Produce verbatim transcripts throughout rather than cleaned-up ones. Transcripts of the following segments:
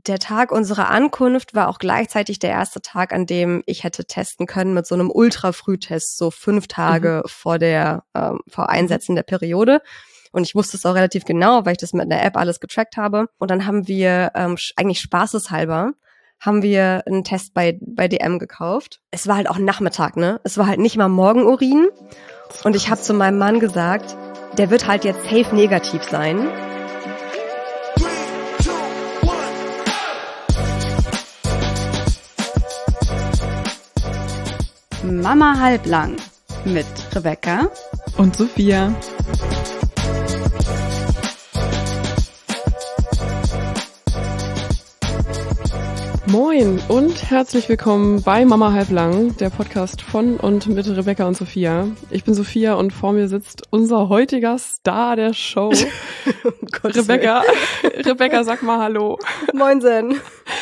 der Tag unserer Ankunft war auch gleichzeitig der erste Tag, an dem ich hätte testen können mit so einem Ultra-Frühtest, so fünf Tage mhm. vor der ähm, vor Einsetzen der Periode. Und ich wusste es auch relativ genau, weil ich das mit der App alles getrackt habe. Und dann haben wir ähm, eigentlich spaßeshalber haben wir einen Test bei bei D M gekauft. Es war halt auch Nachmittag, ne? Es war halt nicht mal Morgenurin. Und ich habe zu meinem Mann gesagt, der wird halt jetzt safe negativ sein. Mama halblang mit Rebecca und Sophia. Moin und herzlich willkommen bei Mama halblang, der Podcast von und mit Rebecca und Sophia. Ich bin Sophia und vor mir sitzt unser heutiger Star der Show. oh Rebecca, Rebecca, sag mal Hallo. Moinsen.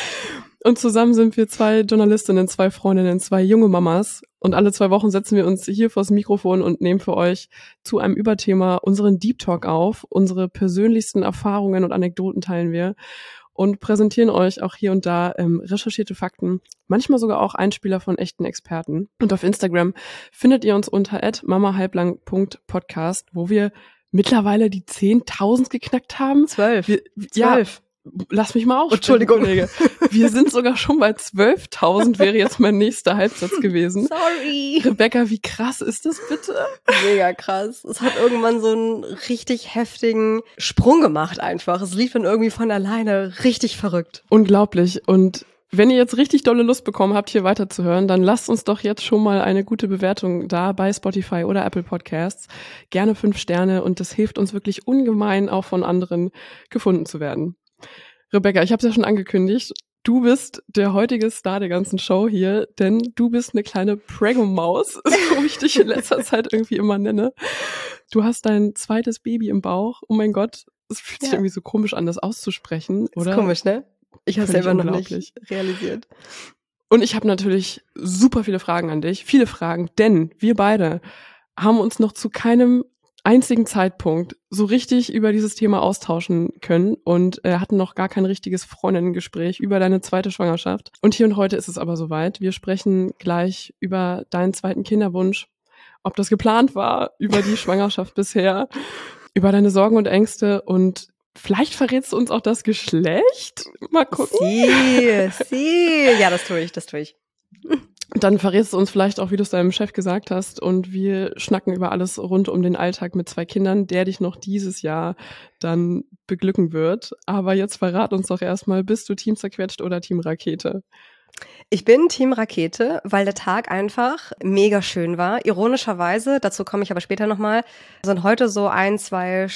Und zusammen sind wir zwei Journalistinnen, zwei Freundinnen, zwei junge Mamas. Und alle zwei Wochen setzen wir uns hier vors Mikrofon und nehmen für euch zu einem Überthema unseren Deep Talk auf. Unsere persönlichsten Erfahrungen und Anekdoten teilen wir und präsentieren euch auch hier und da ähm, recherchierte Fakten, manchmal sogar auch Einspieler von echten Experten. Und auf Instagram findet ihr uns unter at mamahalblang punkt podcast, wo wir mittlerweile die zehntausend geknackt haben. Zwölf. Wir, Zwölf. Ja, lass mich mal auf. Entschuldigung. Kollege. Wir sind sogar schon bei zwölftausend, wäre jetzt mein nächster Halbsatz gewesen. Sorry. Rebecca, wie krass ist das bitte? Mega krass. Es hat irgendwann so einen richtig heftigen Sprung gemacht einfach. Es lief dann irgendwie von alleine. Richtig verrückt. Unglaublich. Und wenn ihr jetzt richtig dolle Lust bekommen habt, hier weiterzuhören, dann lasst uns doch jetzt schon mal eine gute Bewertung da bei Spotify oder Apple Podcasts. Gerne fünf Sterne und das hilft uns wirklich ungemein, auch von anderen gefunden zu werden. Rebecca, ich habe es ja schon angekündigt, du bist der heutige Star der ganzen Show hier, denn du bist eine kleine Preggo-Maus, so wie ich dich in letzter Zeit irgendwie immer nenne. Du hast dein zweites Baby im Bauch. Oh mein Gott, es fühlt sich ja. irgendwie so komisch an, das auszusprechen, oder? Ist komisch, ne? Ich habe es selber noch nicht realisiert. Und ich habe natürlich super viele Fragen an dich, viele Fragen, denn wir beide haben uns noch zu keinem einzigen Zeitpunkt so richtig über dieses Thema austauschen können und äh, hatten noch gar kein richtiges Freundinnengespräch über deine zweite Schwangerschaft. Und hier und heute ist es aber soweit. Wir sprechen gleich über deinen zweiten Kinderwunsch, ob das geplant war, über die Schwangerschaft bisher, über deine Sorgen und Ängste und vielleicht verrätst du uns auch das Geschlecht. Mal gucken. Sie, sie. Ja, das tue ich, das tue ich. Dann verrätst du uns vielleicht auch, wie du es deinem Chef gesagt hast und wir schnacken über alles rund um den Alltag mit zwei Kindern, der dich noch dieses Jahr dann beglücken wird. Aber jetzt verrat uns doch erstmal, bist du Team Zerquetscht oder Team Rakete? Ich bin Team Rakete, weil der Tag einfach mega schön war. Ironischerweise, dazu komme ich aber später nochmal, sind heute so ein, zwei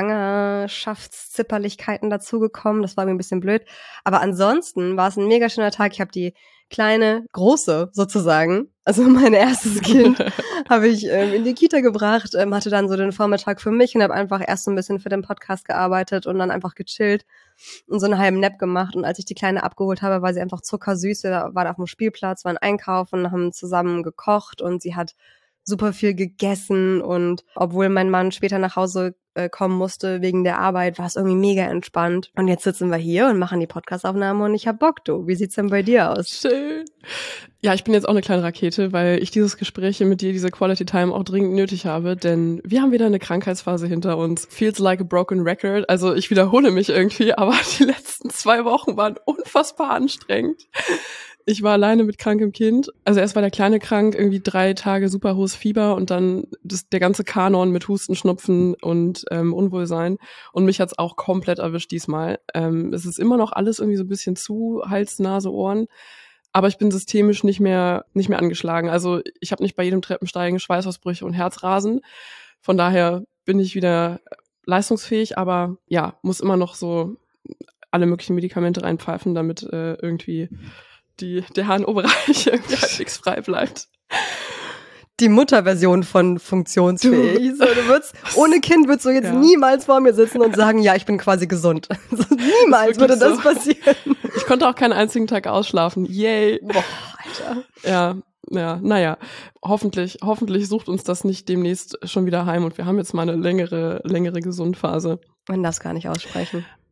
Schwangerschaftszipperlichkeiten dazugekommen. Das war mir ein bisschen blöd. Aber ansonsten war es ein mega schöner Tag. Ich habe die kleine, große sozusagen, also mein erstes Kind, habe ich ähm, in die Kita gebracht, ähm, hatte dann so den Vormittag für mich und habe einfach erst so ein bisschen für den Podcast gearbeitet und dann einfach gechillt und so einen halben Nap gemacht. Und als ich die Kleine abgeholt habe, war sie einfach zuckersüß. Wir waren auf dem Spielplatz, waren einkaufen, haben zusammen gekocht und sie hat super viel gegessen. Und obwohl mein Mann später nach Hause äh, kommen musste wegen der Arbeit, war es irgendwie mega entspannt. Und jetzt sitzen wir hier und machen die Podcastaufnahme und ich hab Bock, du. Wie sieht's denn bei dir aus? Schön. Ja, ich bin jetzt auch eine kleine Rakete, weil ich dieses Gespräch hier mit dir, diese Quality Time auch dringend nötig habe, denn wir haben wieder eine Krankheitsphase hinter uns. Feels like a broken record. Also ich wiederhole mich irgendwie, aber die letzten zwei Wochen waren unfassbar anstrengend. Ich war alleine mit krankem Kind. Also erst war der Kleine krank, irgendwie drei Tage super hohes Fieber und dann das, der ganze Kanon mit Husten, Schnupfen und ähm, Unwohlsein. Und mich hat's auch komplett erwischt diesmal. Ähm, es ist immer noch alles irgendwie so ein bisschen zu, Hals, Nase, Ohren. Aber ich bin systemisch nicht mehr nicht mehr angeschlagen. Also ich habe nicht bei jedem Treppensteigen Schweißausbrüche und Herzrasen. Von daher bin ich wieder leistungsfähig, aber ja, muss immer noch so alle möglichen Medikamente reinpfeifen, damit äh, irgendwie die der H N O-Bereich irgendwie halbwegs frei bleibt. Die Mutterversion von funktionsfähig. Du, so, du würdest, ohne Kind würdest du jetzt ja. niemals vor mir sitzen und sagen, ja, ich bin quasi gesund. Also, niemals würde das so passieren. Ich konnte auch keinen einzigen Tag ausschlafen. Yay. Boah, Alter. Ja, ja, naja. Hoffentlich, hoffentlich sucht uns das nicht demnächst schon wieder heim und wir haben jetzt mal eine längere, längere Gesundphase. Man darf es gar nicht aussprechen.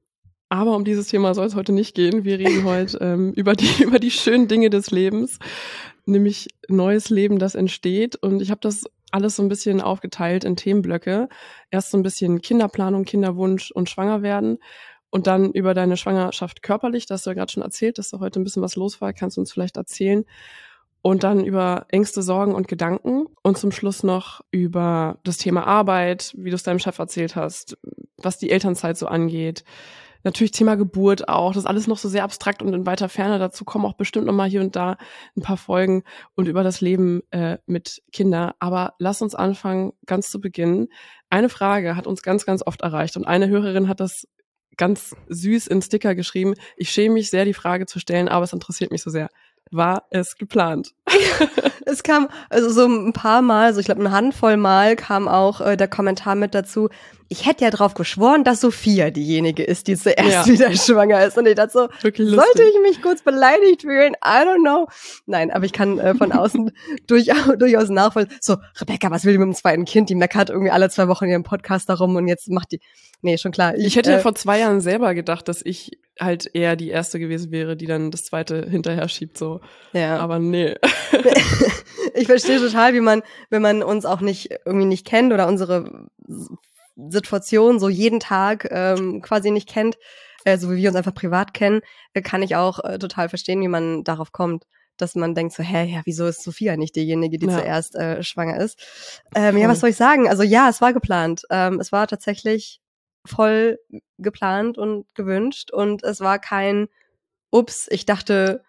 Aber um dieses Thema soll es heute nicht gehen. Wir reden heute ähm, über die über die schönen Dinge des Lebens, nämlich neues Leben, das entsteht. Und ich habe das alles so ein bisschen aufgeteilt in Themenblöcke. Erst so ein bisschen Kinderplanung, Kinderwunsch und Schwangerwerden. Und dann über deine Schwangerschaft körperlich, das hast du ja gerade schon erzählt, dass da heute ein bisschen was los war. Kannst du uns vielleicht erzählen? Und dann über Ängste, Sorgen und Gedanken. Und zum Schluss noch über das Thema Arbeit, wie du es deinem Chef erzählt hast, was die Elternzeit so angeht. Natürlich Thema Geburt auch. Das ist alles noch so sehr abstrakt und in weiter Ferne. Dazu kommen auch bestimmt noch mal hier und da ein paar Folgen und über das Leben äh, mit Kindern. Aber lass uns anfangen, ganz zu Beginn. Eine Frage hat uns ganz, ganz oft erreicht. Und eine Hörerin hat das ganz süß in Sticker geschrieben. Ich schäme mich sehr, die Frage zu stellen, aber es interessiert mich so sehr. War es geplant? Es kam, also so ein paar Mal, also ich glaube eine Handvoll Mal kam auch äh, der Kommentar mit dazu, ich hätte ja drauf geschworen, dass Sophia diejenige ist, die zuerst ja. wieder schwanger ist. Und ich dachte so, Wirklich sollte lustig. ich mich kurz beleidigt fühlen? I don't know. Nein, aber ich kann äh, von außen durchaus, durchaus nachvollziehen. So, Rebecca, was will die mit dem zweiten Kind? Die meckert irgendwie alle zwei Wochen in ihrem Podcast darum und jetzt macht die, nee, schon klar. Ich, ich hätte äh, ja vor zwei Jahren selber gedacht, dass ich halt eher die Erste gewesen wäre, die dann das Zweite hinterher schiebt, so. Ja. Aber nee. Ich verstehe total, wie man, wenn man uns auch nicht irgendwie nicht kennt oder unsere Situation so jeden Tag ähm, quasi nicht kennt, äh, so wie wir uns einfach privat kennen, äh, kann ich auch äh, total verstehen, wie man darauf kommt, dass man denkt so, hä, ja, wieso ist Sophia nicht diejenige, die ja. zuerst äh, schwanger ist? Ähm, ja, was soll ich sagen? Also ja, es war geplant. Ähm, es war tatsächlich voll geplant und gewünscht und es war kein Ups, ich dachte,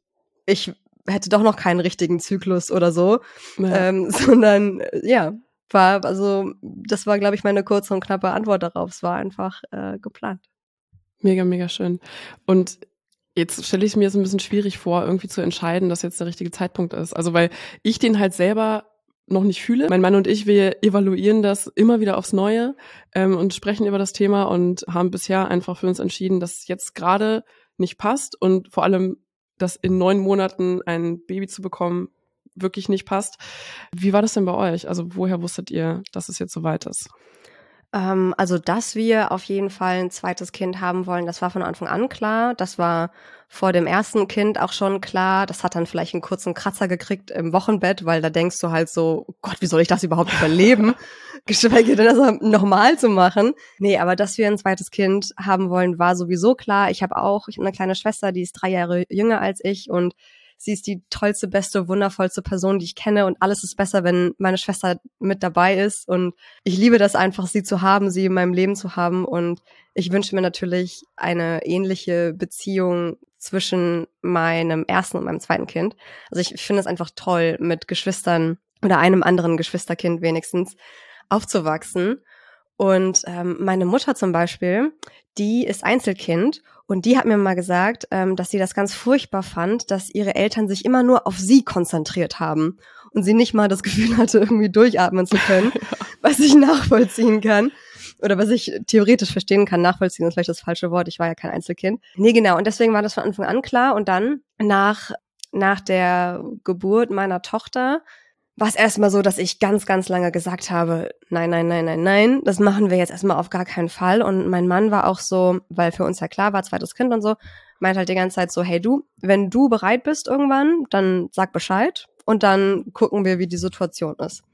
ich hätte doch noch keinen richtigen Zyklus oder so, ja. ähm, sondern äh, ja, war, also das war, glaube ich, meine kurze und knappe Antwort darauf. Es war einfach äh, geplant. Mega, mega schön. Und jetzt stelle ich es mir so ein bisschen schwierig vor, irgendwie zu entscheiden, dass jetzt der richtige Zeitpunkt ist. Also weil ich den halt selber noch nicht fühle. Mein Mann und ich, wir evaluieren das immer wieder aufs Neue ähm, und sprechen über das Thema und haben bisher einfach für uns entschieden, dass es jetzt gerade nicht passt und vor allem, dass in neun Monaten ein Baby zu bekommen, wirklich nicht passt. Wie war das denn bei euch? Also woher wusstet ihr, dass es jetzt soweit ist? Ähm, also, dass wir auf jeden Fall ein zweites Kind haben wollen, das war von Anfang an klar. Das war vor dem ersten Kind auch schon klar. Das hat dann vielleicht einen kurzen Kratzer gekriegt im Wochenbett, weil da denkst du halt so, oh Gott, wie soll ich das überhaupt überleben? Geschweige denn, das normal zu machen. Nee, aber dass wir ein zweites Kind haben wollen, war sowieso klar. Ich habe auch, ich habe eine kleine Schwester, die ist drei Jahre jünger als ich und sie ist die tollste, beste, wundervollste Person, die ich kenne und alles ist besser, wenn meine Schwester mit dabei ist und ich liebe das einfach, sie zu haben, sie in meinem Leben zu haben und ich wünsche mir natürlich eine ähnliche Beziehung zwischen meinem ersten und meinem zweiten Kind. Also ich finde es einfach toll, mit Geschwistern oder einem anderen Geschwisterkind wenigstens aufzuwachsen. Und ähm, meine Mutter zum Beispiel, die ist Einzelkind und die hat mir mal gesagt, ähm, dass sie das ganz furchtbar fand, dass ihre Eltern sich immer nur auf sie konzentriert haben und sie nicht mal das Gefühl hatte, irgendwie durchatmen zu können, was ich nachvollziehen kann oder was ich theoretisch verstehen kann. Nachvollziehen ist vielleicht das falsche Wort, ich war ja kein Einzelkind. Nee, genau, und deswegen war das von Anfang an klar und dann nach, nach der Geburt meiner Tochter war es erstmal so, dass ich ganz, ganz lange gesagt habe, nein, nein, nein, nein, nein, das machen wir jetzt erstmal auf gar keinen Fall. Und mein Mann war auch so, weil für uns ja klar war, zweites Kind und so, meint halt die ganze Zeit so, hey du, wenn du bereit bist irgendwann, dann sag Bescheid und dann gucken wir, wie die Situation ist.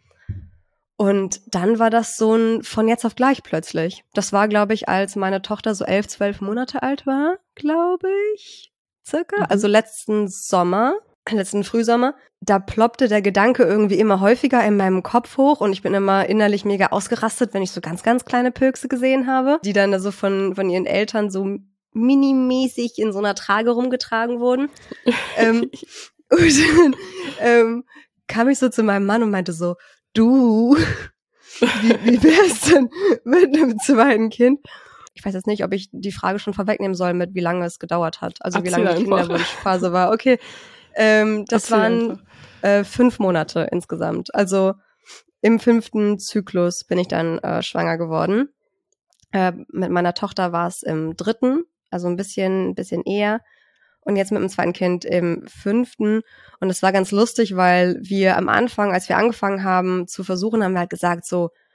Und dann war das so ein von jetzt auf gleich plötzlich. Das war, glaube ich, als meine Tochter so elf, zwölf Monate alt war, glaube ich, circa, mhm. also letzten Sommer. letzten Frühsommer, da ploppte der Gedanke irgendwie immer häufiger in meinem Kopf hoch und ich bin immer innerlich mega ausgerastet, wenn ich so ganz, ganz kleine Pilze gesehen habe, die dann so von von ihren Eltern so minimäßig in so einer Trage rumgetragen wurden. ähm, und dann ähm, kam ich so zu meinem Mann und meinte so, du, wie, wie wär's denn mit einem zweiten Kind? Ich weiß jetzt nicht, ob ich die Frage schon vorwegnehmen soll, mit wie lange es gedauert hat, also Erzähl wie lange die einfach. Kinderwunschphase war. Okay. Ähm, das Erzähl waren äh, fünf Monate insgesamt. Also im fünften Zyklus bin ich dann äh, schwanger geworden. Äh, mit meiner Tochter war es im dritten, also ein bisschen, ein bisschen eher. Und jetzt mit dem zweiten Kind im fünften. Und es war ganz lustig, weil wir am Anfang, als wir angefangen haben zu versuchen, haben wir halt gesagt so,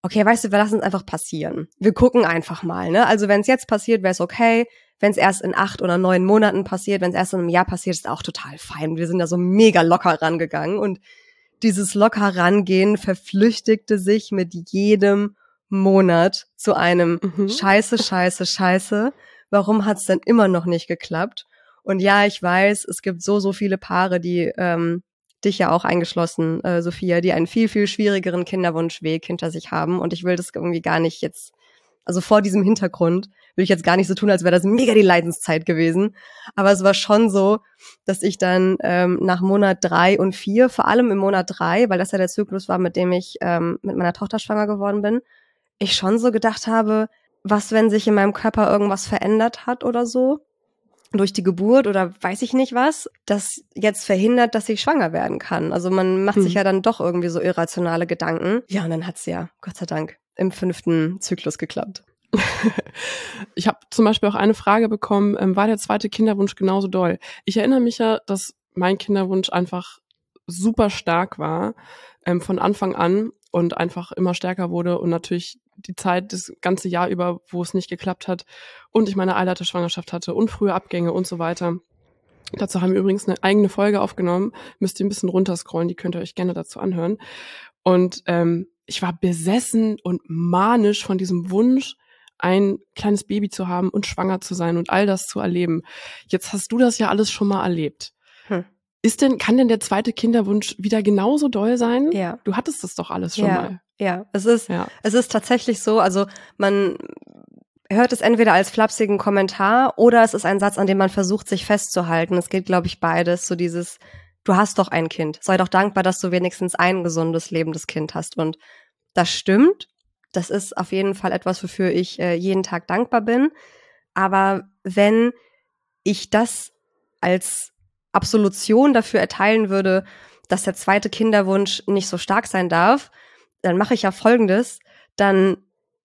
okay, weißt du, wir lassen es einfach passieren. Wir gucken einfach mal, ne? Also wenn es jetzt passiert, wäre es okay. Wenn es erst in acht oder neun Monaten passiert, wenn es erst in einem Jahr passiert, ist auch total fein. Wir sind da so mega locker rangegangen und dieses locker rangehen verflüchtigte sich mit jedem Monat zu einem Mhm. Scheiße, Scheiße, Scheiße. Warum hat's denn immer noch nicht geklappt? Und ja, ich weiß, es gibt so, so viele Paare, die, ähm, dich ja auch eingeschlossen, äh, Sophia, die einen viel, viel schwierigeren Kinderwunschweg hinter sich haben. Und ich will das irgendwie gar nicht jetzt, also vor diesem Hintergrund will ich jetzt gar nicht so tun, als wäre das mega die Leidenszeit gewesen. Aber es war schon so, dass ich dann ähm, nach Monat drei und vier, vor allem im Monat drei, weil das ja der Zyklus war, mit dem ich ähm, mit meiner Tochter schwanger geworden bin, ich schon so gedacht habe, was, wenn sich in meinem Körper irgendwas verändert hat oder so, durch die Geburt oder weiß ich nicht was, das jetzt verhindert, dass ich schwanger werden kann. Also man macht Hm. sich ja dann doch irgendwie so irrationale Gedanken. Ja, und dann hat's ja, Gott sei Dank, im fünften Zyklus geklappt. Ich habe zum Beispiel auch eine Frage bekommen, ähm, war der zweite Kinderwunsch genauso doll? Ich erinnere mich ja, dass mein Kinderwunsch einfach super stark war, ähm, von Anfang an und einfach immer stärker wurde und natürlich die Zeit, das ganze Jahr über, wo es nicht geklappt hat und ich meine Eileiterschwangerschaft hatte und frühe Abgänge und so weiter. Dazu haben wir übrigens eine eigene Folge aufgenommen, müsst ihr ein bisschen runterscrollen, die könnt ihr euch gerne dazu anhören. Und ähm, ich war besessen und manisch von diesem Wunsch, ein kleines Baby zu haben und schwanger zu sein und all das zu erleben. Jetzt hast du das ja alles schon mal erlebt. Hm. Ist denn, kann denn der zweite Kinderwunsch wieder genauso doll sein? Ja. Du hattest das doch alles schon ja, mal. Ja, es ist, Ja. es ist tatsächlich so, also man hört es entweder als flapsigen Kommentar oder es ist ein Satz, an dem man versucht, sich festzuhalten. Es geht, glaube ich, beides. So dieses, du hast doch ein Kind. Sei doch dankbar, dass du wenigstens ein gesundes, lebendes Kind hast. Und das stimmt. Das ist auf jeden Fall etwas, wofür ich äh, jeden Tag dankbar bin. Aber wenn ich das als Absolution dafür erteilen würde, dass der zweite Kinderwunsch nicht so stark sein darf, dann mache ich ja Folgendes. Dann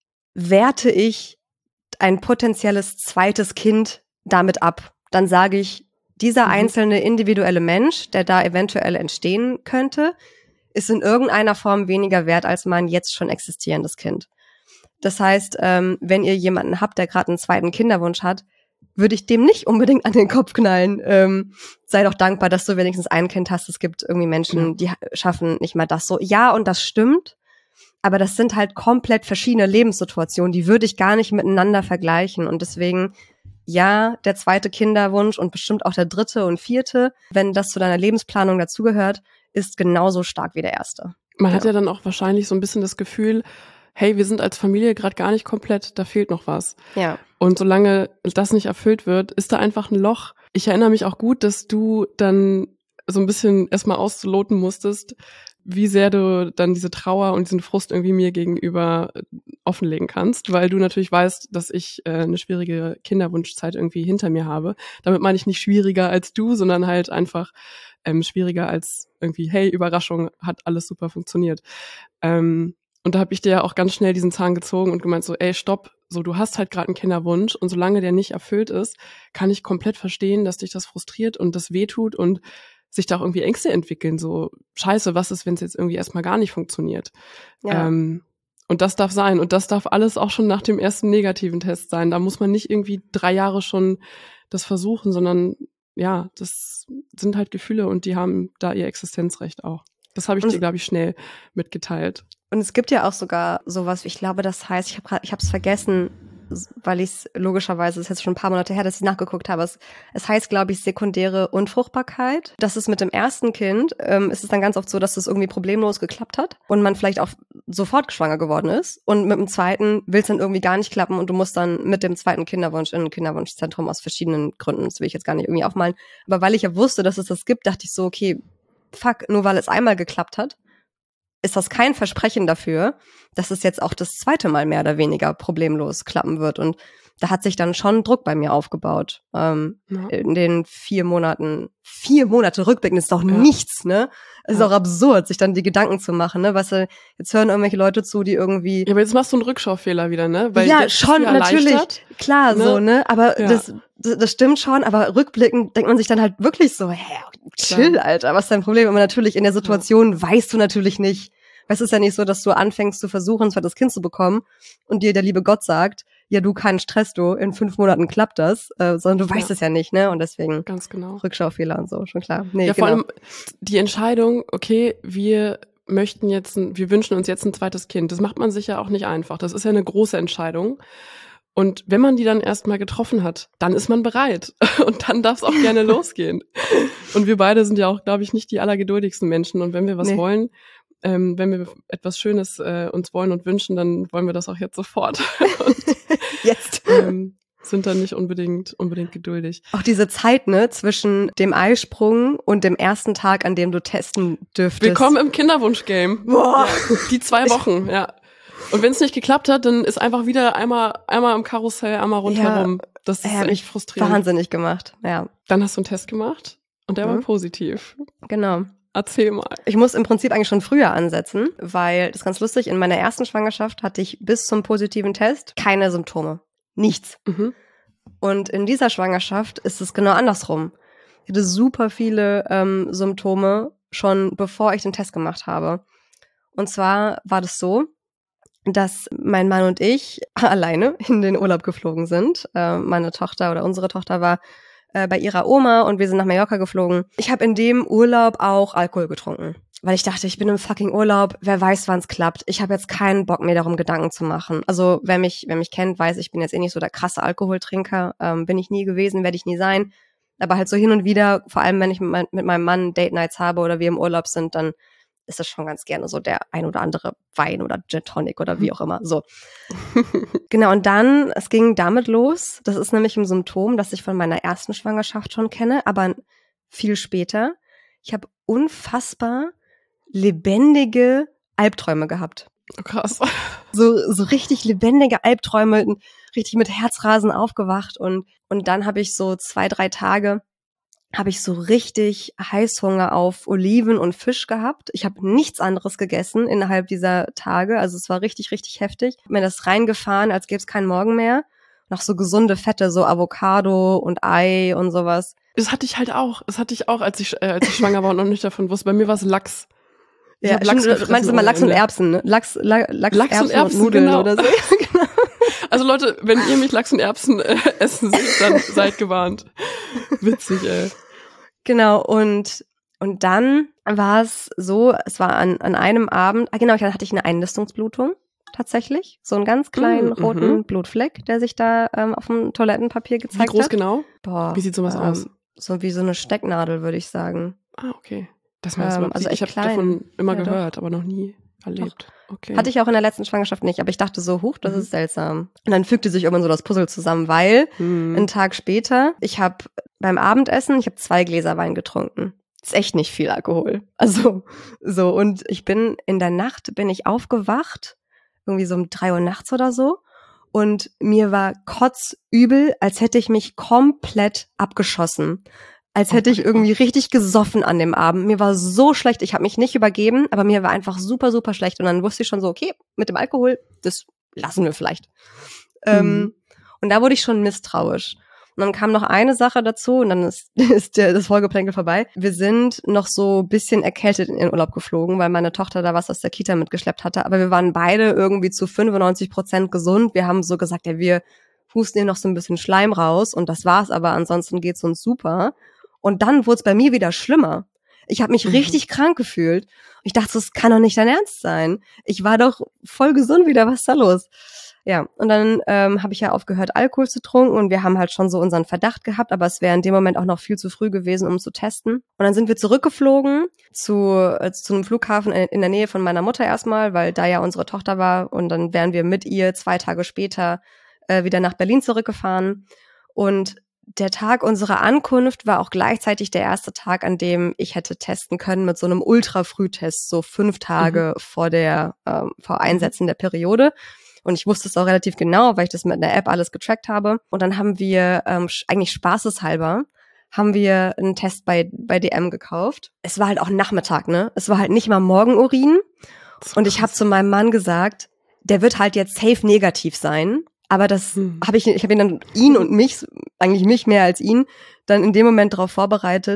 werte ich ein potenzielles zweites Kind damit ab. Dann sage ich, dieser Mhm. einzelne individuelle Mensch, der da eventuell entstehen könnte, ist in irgendeiner Form weniger wert als mein jetzt schon existierendes Kind. Das heißt, ähm, wenn ihr jemanden habt, der gerade einen zweiten Kinderwunsch hat, würde ich dem nicht unbedingt an den Kopf knallen. Ähm, sei doch dankbar, dass du wenigstens ein Kind hast. Es gibt irgendwie Menschen, Ja. die ha- schaffen nicht mal das so. Ja, und das stimmt. Aber das sind halt komplett verschiedene Lebenssituationen. Die würde ich gar nicht miteinander vergleichen. Und deswegen, ja, der zweite Kinderwunsch und bestimmt auch der dritte und vierte, wenn das zu deiner Lebensplanung dazugehört, ist genauso stark wie der erste. Man Ja. hat ja dann auch wahrscheinlich so ein bisschen das Gefühl, hey, wir sind als Familie gerade gar nicht komplett, da fehlt noch was. Ja. Und solange das nicht erfüllt wird, ist da einfach ein Loch. Ich erinnere mich auch gut, dass du dann so ein bisschen erstmal auszuloten musstest, wie sehr du dann diese Trauer und diesen Frust irgendwie mir gegenüber äh, offenlegen kannst, weil du natürlich weißt, dass ich äh, eine schwierige Kinderwunschzeit irgendwie hinter mir habe. Damit meine ich nicht schwieriger als du, sondern halt einfach ähm, schwieriger als irgendwie, hey, Überraschung, hat alles super funktioniert. Ähm, und da habe ich dir ja auch ganz schnell diesen Zahn gezogen und gemeint so, ey, stopp, so du hast halt gerade einen Kinderwunsch und solange der nicht erfüllt ist, kann ich komplett verstehen, dass dich das frustriert und das wehtut und sich da auch irgendwie Ängste entwickeln, so scheiße, was ist, wenn es jetzt irgendwie erstmal gar nicht funktioniert. Ja. Ähm, und das darf sein und das darf alles auch schon nach dem ersten negativen Test sein. Da muss man nicht irgendwie drei Jahre schon das versuchen, sondern ja, das sind halt Gefühle und die haben da ihr Existenzrecht auch. Das habe ich Und- dir, glaube ich, schnell mitgeteilt. Und es gibt ja auch sogar sowas, ich glaube, das heißt, ich habe gerade, ich habe es vergessen, weil ich es logischerweise, es ist jetzt schon ein paar Monate her, dass ich nachgeguckt habe. Es, es heißt, glaube ich, sekundäre Unfruchtbarkeit. Das ist mit dem ersten Kind, ähm, ist es dann ganz oft so, dass das irgendwie problemlos geklappt hat und man vielleicht auch sofort schwanger geworden ist. Und mit dem zweiten will es dann irgendwie gar nicht klappen und du musst dann mit dem zweiten Kinderwunsch in ein Kinderwunschzentrum aus verschiedenen Gründen. Das will ich jetzt gar nicht irgendwie aufmalen. Aber weil ich ja wusste, dass es das gibt, dachte ich so, okay, fuck, nur weil es einmal geklappt hat, ist das kein Versprechen dafür, dass es jetzt auch das zweite Mal mehr oder weniger problemlos klappen wird. Und da hat sich dann schon Druck bei mir aufgebaut. Ähm, Ja. in den vier Monaten, vier Monate rückblicken ist doch Ja. nichts, ne? Es ist Ja. auch absurd, sich dann die Gedanken zu machen, ne? Weißt du, jetzt hören irgendwelche Leute zu, die irgendwie Ja, aber jetzt machst du einen Rückschaufehler wieder, ne? ja, jetzt bist schon, du natürlich, erleichtert. klar, ne? so, ne, aber Ja. das, das, das stimmt schon, aber rückblickend denkt man sich dann halt wirklich so, hä, chill, Klar. Alter, was ist dein Problem? Aber natürlich in der Situation weißt du natürlich nicht, Es ist ja nicht so, dass du anfängst zu versuchen, ein zweites Kind zu bekommen und dir der liebe Gott sagt, ja, du, keinen Stress, du, in fünf Monaten klappt das, äh, sondern du weißt Ja. es ja nicht, ne? Und deswegen Ganz genau. Rückschaufehler und so, schon klar. Nee, Ja, genau. vor allem die Entscheidung, okay, wir möchten jetzt, ein, wir wünschen uns jetzt ein zweites Kind. Das macht man sich ja auch nicht einfach. Das ist ja eine große Entscheidung. Und wenn man die dann erstmal getroffen hat, dann ist man bereit. Und dann darf es auch gerne losgehen. Und wir beide sind ja auch, glaube ich, nicht die allergeduldigsten Menschen. Und wenn wir was Nee. wollen, ähm, wenn wir etwas Schönes äh, uns wollen und wünschen, dann wollen wir das auch jetzt sofort. Und, Jetzt. ähm, sind dann nicht unbedingt unbedingt geduldig. Auch diese Zeit, ne, zwischen dem Eisprung und dem ersten Tag, an dem du testen dürftest. Willkommen im Kinderwunsch-Game. Boah. Ja, die zwei Wochen, ja. Und wenn es nicht geklappt hat, dann ist einfach wieder einmal einmal im Karussell, einmal rundherum. Das ist Ja, echt frustrierend. Wahnsinnig gemacht, ja. Dann hast du einen Test gemacht und der Mhm. war positiv. Genau. Erzähl mal. Ich muss im Prinzip eigentlich schon früher ansetzen, weil, das ist ganz lustig, in meiner ersten Schwangerschaft hatte ich bis zum positiven Test keine Symptome. Nichts. Mhm. Und in dieser Schwangerschaft ist es genau andersrum. Ich hatte super viele ähm, Symptome, schon bevor ich den Test gemacht habe. Und zwar war das so, dass mein Mann und ich alleine in den Urlaub geflogen sind. Äh, meine Tochter oder unsere Tochter war äh, bei ihrer Oma und wir sind nach Mallorca geflogen. Ich habe in dem Urlaub auch Alkohol getrunken, weil ich dachte, ich bin im fucking Urlaub, wer weiß, wann es klappt. Ich habe jetzt keinen Bock, mir darum Gedanken zu machen. Also wer mich, wer mich kennt, weiß, ich bin jetzt eh nicht so der krasse Alkoholtrinker. Ähm, bin ich nie gewesen, werde ich nie sein. Aber halt so hin und wieder, vor allem wenn ich mit, mein, mit meinem Mann Date Nights habe oder wir im Urlaub sind, dann ist das schon ganz gerne so der ein oder andere Wein oder Gin Tonic oder wie auch immer. So. Genau, und dann, es ging damit los. Das ist nämlich ein Symptom, das ich von meiner ersten Schwangerschaft schon kenne, aber viel später. Ich habe unfassbar lebendige Albträume gehabt. Oh, krass. So, so richtig lebendige Albträume, richtig mit Herzrasen aufgewacht. Und, und dann habe ich so zwei, drei Tage habe ich so richtig Heißhunger auf Oliven und Fisch gehabt. Ich habe nichts anderes gegessen innerhalb dieser Tage. Also es war richtig, richtig heftig. Ich hab mir das reingefahren, als gäbe es keinen Morgen mehr. Noch so gesunde Fette, so Avocado und Ei und sowas. Das hatte ich halt auch. Das hatte ich auch, als ich, äh, als ich schwanger war und noch nicht davon wusste. Bei mir war es Lachs. Ich Ja, hab Lachs stimmt, gefressen meinst du mal ohne Lachs und Ende. Erbsen, ne? Lachs, La, Lachs, Lachs Erbsen und Erbsen, und Nudeln genau. oder so. Genau. Also Leute, wenn ihr mich Lachs und Erbsen äh, essen seht, dann seid gewarnt. Witzig, ey. Genau, und und dann war es so, es war an, an einem Abend, ah genau, dann hatte ich eine Einnistungsblutung tatsächlich. So einen ganz kleinen Mm, roten mhm. Blutfleck, der sich da ähm, auf dem Toilettenpapier Wie gezeigt groß hat. genau? Boah, Wie sieht sowas ähm, aus? So wie so eine Stecknadel, würde ich sagen. Ah, okay. Das war Ähm, ähm, also also echt ich habe klein. davon immer Ja, doch. gehört, aber noch nie erlebt. Okay. Hatte ich auch in der letzten Schwangerschaft nicht, aber ich dachte so, huch, das Mhm. ist seltsam. Und dann fügte sich irgendwann so das Puzzle zusammen, weil Hm. einen Tag später, ich habe beim Abendessen, ich habe zwei Gläser Wein getrunken. Ist echt nicht viel Alkohol. Also so, und ich bin in der Nacht, bin ich aufgewacht, irgendwie so um drei Uhr nachts oder so, und mir war kotzübel, als hätte ich mich komplett abgeschossen. Als Oh hätte ich mein irgendwie richtig gesoffen an dem Abend. Mir war so schlecht, ich habe mich nicht übergeben, aber mir war einfach super, super schlecht. Und dann wusste ich schon so, okay, mit dem Alkohol, das lassen wir vielleicht. Mhm. Ähm, und da wurde ich schon misstrauisch. Und dann kam noch eine Sache dazu und dann ist, ist der, das Vorgeplänkel vorbei. Wir sind noch so ein bisschen erkältet in den Urlaub geflogen, weil meine Tochter da was aus der Kita mitgeschleppt hatte. Aber wir waren beide irgendwie zu fünfundneunzig Prozent gesund. Wir haben so gesagt, ja, wir husten hier noch so ein bisschen Schleim raus und das war's, aber ansonsten geht's uns super. Und dann wurde es bei mir wieder schlimmer. Ich habe mich Mhm. richtig krank gefühlt. Ich dachte, das kann doch nicht dein Ernst sein. Ich war doch voll gesund wieder, was ist da los? Ja, und dann ähm, habe ich ja aufgehört, Alkohol zu trinken und wir haben halt schon so unseren Verdacht gehabt, aber es wäre in dem Moment auch noch viel zu früh gewesen, um zu testen. Und dann sind wir zurückgeflogen zu, äh, zu einem Flughafen in, in der Nähe von meiner Mutter erstmal, weil da ja unsere Tochter war und dann wären wir mit ihr zwei Tage später äh, wieder nach Berlin zurückgefahren. Und der Tag unserer Ankunft war auch gleichzeitig der erste Tag, an dem ich hätte testen können mit so einem Ultra-Frühtest, so fünf Tage mhm. vor der ähm, vor Einsetzen der Periode. Und ich wusste es auch relativ genau, weil ich das mit einer App alles getrackt habe. Und dann haben wir ähm, eigentlich spaßeshalber haben wir einen Test bei bei D M gekauft. Es war halt auch Nachmittag, ne? Es war halt nicht mal Morgenurin. Und ich habe zu meinem Mann gesagt, der wird halt jetzt safe negativ sein. Aber das hm. habe ich, ich habe ihn dann, ihn und mich, eigentlich mich mehr als ihn, dann in dem Moment darauf vorbereitet,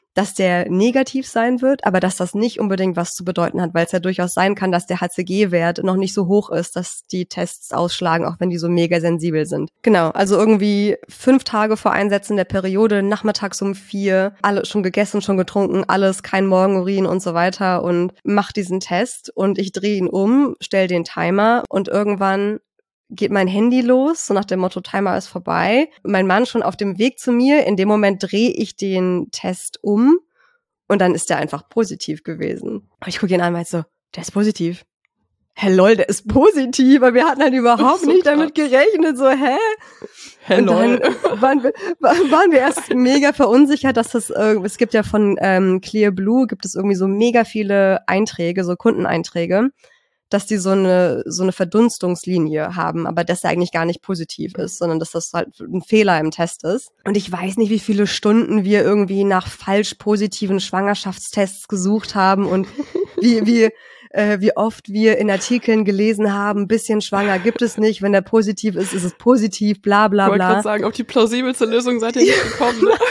dass der negativ sein wird, aber dass das nicht unbedingt was zu bedeuten hat, weil es ja durchaus sein kann, dass der H C G-Wert noch nicht so hoch ist, dass die Tests ausschlagen, auch wenn die so mega sensibel sind. Genau, also irgendwie fünf Tage vor Einsetzen der Periode, nachmittags um vier, alle schon gegessen, schon getrunken, alles, kein Morgenurin und so weiter und mach diesen Test und ich drehe ihn um, stell den Timer und irgendwann geht mein Handy los, so nach dem Motto, Timer ist vorbei. Mein Mann schon auf dem Weg zu mir. In dem Moment drehe ich den Test um und dann ist der einfach positiv gewesen. Ich gucke ihn an und meinte so, der ist positiv. Hä, lol, der ist positiv. Aber wir hatten halt überhaupt so nicht krass damit gerechnet. So, hä? Hä, lol. Dann waren wir, waren wir erst mega verunsichert, dass das, äh, es gibt ja von ähm, Clear Blue, gibt es irgendwie so mega viele Einträge, so Kundeneinträge, dass die so eine so eine Verdunstungslinie haben, aber dass der eigentlich gar nicht positiv ist, sondern dass das halt ein Fehler im Test ist. Und ich weiß nicht, wie viele Stunden wir irgendwie nach falsch positiven Schwangerschaftstests gesucht haben und wie wie äh, wie oft wir in Artikeln gelesen haben, bisschen schwanger gibt es nicht, wenn der positiv ist, ist es positiv, bla bla bla. Ich wollte gerade sagen, auf die plausibelste Lösung seid ihr nicht gekommen. Ne?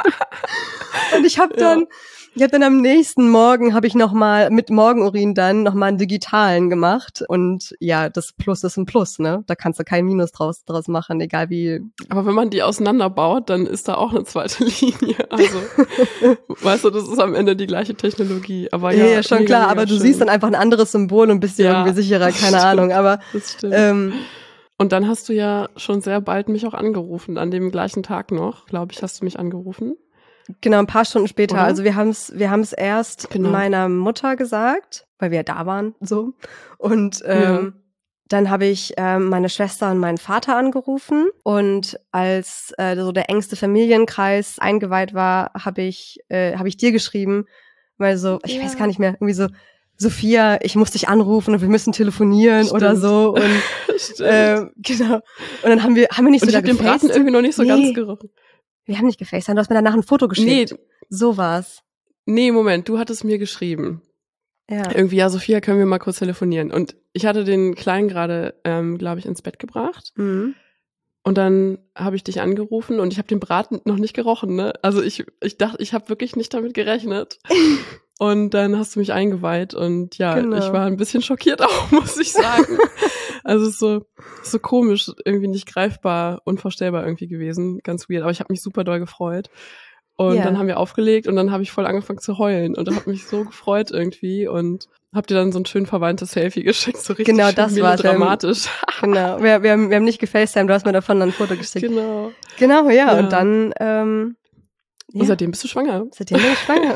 Und ich habe dann ja. Ich habe dann am nächsten Morgen, habe ich nochmal mit Morgenurin dann nochmal einen digitalen gemacht. Und ja, das Plus ist ein Plus, ne? Da kannst du kein Minus draus, draus machen, egal wie. Aber wenn man die auseinanderbaut, dann ist da auch eine zweite Linie. Also, weißt du, das ist am Ende die gleiche Technologie. Aber ja, ja, ja schon mega, klar, mega aber du schön. siehst dann einfach ein anderes Symbol und bist dir ja, irgendwie sicherer, keine Ahnung. Aber das stimmt. Ähm, und dann hast du ja schon sehr bald mich auch angerufen. An dem gleichen Tag noch, glaube ich, hast du mich angerufen. Genau, ein paar Stunden später. Oder? Also wir haben es wir haben es erst Genau. meiner Mutter gesagt, weil wir ja da waren, so. Und ähm, Ja. dann habe ich ähm, meine Schwester und meinen Vater angerufen. Und als äh, so der engste Familienkreis eingeweiht war, habe ich äh, habe ich dir geschrieben, weil so, ich Ja. weiß gar nicht mehr, irgendwie so, Sophia, ich muss dich anrufen und wir müssen telefonieren Stimmt. oder so. Und Stimmt. äh, genau. Und dann haben wir haben wir nicht Und ich sogar habe den Braten gefacetimed? irgendwie noch nicht so Nee. ganz gerochen. Wir haben nicht gefacetimed, du hast mir danach ein Foto geschickt. Nee, So war's. nee, Moment, du hattest mir geschrieben. Ja. Irgendwie, ja, Sophia, können wir mal kurz telefonieren? Und ich hatte den Kleinen gerade, ähm, glaube ich, ins Bett gebracht. Mhm. Und dann habe ich dich angerufen und ich habe den Braten noch nicht gerochen, ne? Also ich, ich dachte, ich habe wirklich nicht damit gerechnet. Und dann hast du mich eingeweiht und ja, Genau. ich war ein bisschen schockiert auch, muss ich sagen. Also es ist so, so komisch, irgendwie nicht greifbar, unvorstellbar irgendwie gewesen, ganz weird. Aber ich habe mich super doll gefreut. Und Ja. dann haben wir aufgelegt und dann habe ich voll angefangen zu heulen und habe mich so gefreut irgendwie und hab dir dann so ein schön verweintes Selfie geschickt, so richtig Genau, schön das war's. melodramatisch. Genau. Wir, wir, haben, wir haben nicht gefacetimed, du hast mir davon dann ein Foto geschickt. Genau. Genau, ja. Ja. Und dann, ähm, ja. Und seitdem bist du schwanger. Seitdem bin ich schwanger.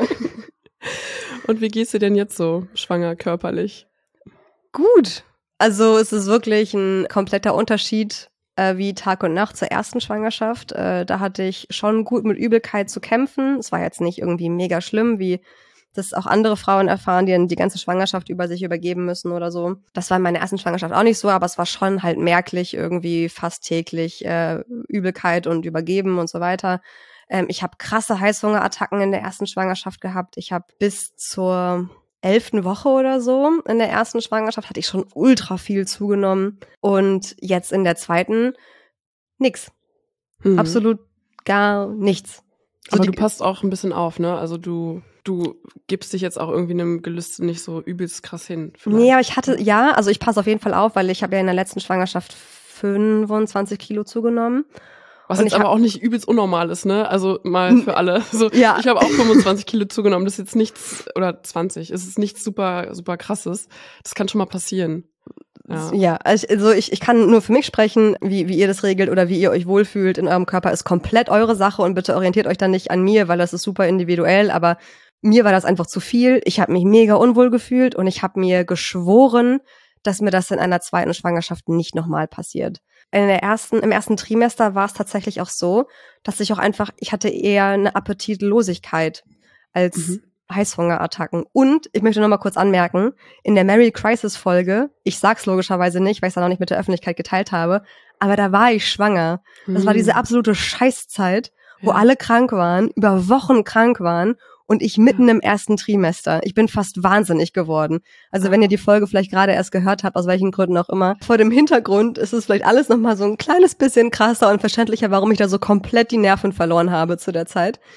Und wie geht's dir denn jetzt so schwanger körperlich? Gut. Also es ist wirklich ein kompletter Unterschied äh, wie Tag und Nacht zur ersten Schwangerschaft. Äh, da hatte ich schon gut mit Übelkeit zu kämpfen. Es war jetzt nicht irgendwie mega schlimm, wie das auch andere Frauen erfahren, die dann die ganze Schwangerschaft über sich übergeben müssen oder so. Das war in meiner ersten Schwangerschaft auch nicht so, aber es war schon halt merklich irgendwie fast täglich äh, Übelkeit und Übergeben und so weiter. Ähm, ich habe krasse Heißhungerattacken in der ersten Schwangerschaft gehabt. Ich habe bis zur elften Woche oder so in der ersten Schwangerschaft hatte ich schon ultra viel zugenommen und jetzt in der zweiten nix. Mhm. Absolut gar nichts. So Aber die- du passt auch ein bisschen auf, ne? Also du, du gibst dich jetzt auch irgendwie einem Gelüste nicht so übelst krass hin. vielleicht. Nee, aber ich hatte, ja, also ich passe auf jeden Fall auf, weil ich habe ja in der letzten Schwangerschaft fünfundzwanzig Kilo zugenommen. Was Und jetzt ich aber hab- auch nicht übelst unnormal ist, ne? Also mal für alle. So, Ja. Ich habe auch fünfundzwanzig Kilo zugenommen. Das ist jetzt nichts, oder zwanzig. Es ist nichts super, super krasses. Das kann schon mal passieren. Ja. Ja, also ich, ich kann nur für mich sprechen, wie, wie ihr das regelt oder wie ihr euch wohlfühlt in eurem Körper, ist komplett eure Sache und bitte orientiert euch dann nicht an mir, weil das ist super individuell, aber mir war das einfach zu viel. Ich habe mich mega unwohl gefühlt und ich habe mir geschworen, dass mir das in einer zweiten Schwangerschaft nicht nochmal passiert. In der ersten, im ersten Trimester war es tatsächlich auch so, dass ich auch einfach, ich hatte eher eine Appetitlosigkeit als Mhm. Heißhungerattacken. Und ich möchte noch mal kurz anmerken, in der Mary Crisis Folge, ich sag's logischerweise nicht, weil ich es dann auch nicht mit der Öffentlichkeit geteilt habe, aber da war ich schwanger. Das war diese absolute Scheißzeit, wo Ja. alle krank waren, über Wochen krank waren und ich mitten im ersten Trimester. Ich bin fast wahnsinnig geworden. Also wenn ihr die Folge vielleicht gerade erst gehört habt, aus welchen Gründen auch immer, vor dem Hintergrund ist es vielleicht alles noch mal so ein kleines bisschen krasser und verständlicher, warum ich da so komplett die Nerven verloren habe zu der Zeit.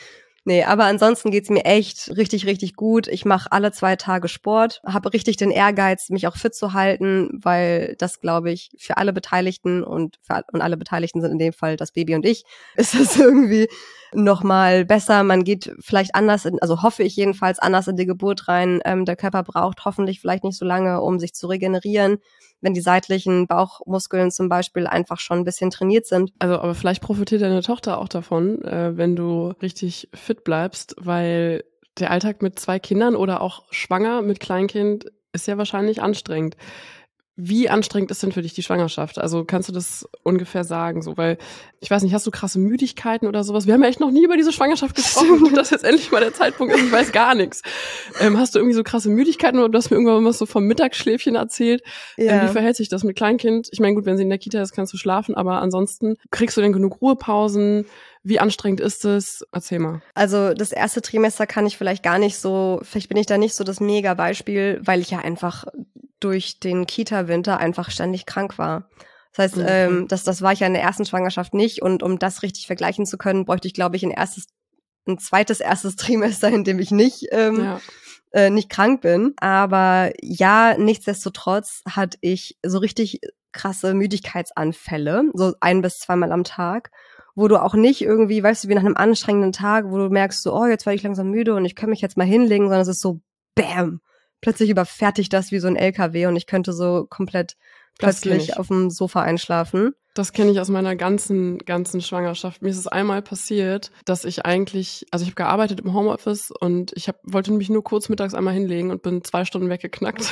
Nee, aber ansonsten geht's mir echt richtig, richtig gut. Ich mache alle zwei Tage Sport, habe richtig den Ehrgeiz, mich auch fit zu halten, weil das, glaube ich, für alle Beteiligten und für, und alle Beteiligten sind in dem Fall das Baby und ich, ist das irgendwie nochmal besser. Man geht vielleicht anders, in, also hoffe ich jedenfalls, anders in die Geburt rein. Ähm, der Körper braucht hoffentlich vielleicht nicht so lange, um sich zu regenerieren, wenn die seitlichen Bauchmuskeln zum Beispiel einfach schon ein bisschen trainiert sind. Also, aber vielleicht profitiert deine Tochter auch davon, äh, wenn du richtig fit bleibst, weil der Alltag mit zwei Kindern oder auch schwanger mit Kleinkind ist ja wahrscheinlich anstrengend. Wie anstrengend ist denn für dich die Schwangerschaft? Also kannst du das ungefähr sagen, so, weil ich weiß nicht, hast du krasse Müdigkeiten oder sowas? Wir haben ja echt noch nie über diese Schwangerschaft gesprochen und das ist jetzt endlich mal der Zeitpunkt ist, ich weiß gar nichts. Ähm, hast du irgendwie so krasse Müdigkeiten oder du hast mir irgendwann was so vom Mittagsschläfchen erzählt? Ja. Ähm, wie verhält sich das mit Kleinkind? Ich meine, gut, wenn sie in der Kita ist, kannst du schlafen, aber ansonsten kriegst du denn genug Ruhepausen? Wie anstrengend ist es? Erzähl mal. Also das erste Trimester kann ich vielleicht gar nicht so, vielleicht bin ich da nicht so das Mega-Beispiel, weil ich ja einfach durch den Kita-Winter einfach ständig krank war. Das heißt, Okay. ähm, das, das war ich ja in der ersten Schwangerschaft nicht und um das richtig vergleichen zu können, bräuchte ich, glaube ich, ein erstes, ein zweites erstes Trimester, in dem ich nicht ähm, Ja. äh, nicht krank bin. Aber ja, nichtsdestotrotz hatte ich so richtig krasse Müdigkeitsanfälle, so ein bis zweimal am Tag, wo du auch nicht irgendwie, weißt du, wie nach einem anstrengenden Tag, wo du merkst so, oh, jetzt werde ich langsam müde und ich kann mich jetzt mal hinlegen, sondern es ist so, bam, plötzlich überfertigt das wie so ein L K W und ich könnte so komplett Das kenn plötzlich ich. auf dem Sofa einschlafen. Das kenne ich aus meiner ganzen, ganzen Schwangerschaft. Mir ist es einmal passiert, dass ich eigentlich, also ich habe gearbeitet im Homeoffice und ich hab, wollte mich nur kurz mittags einmal hinlegen und bin zwei Stunden weggeknackt.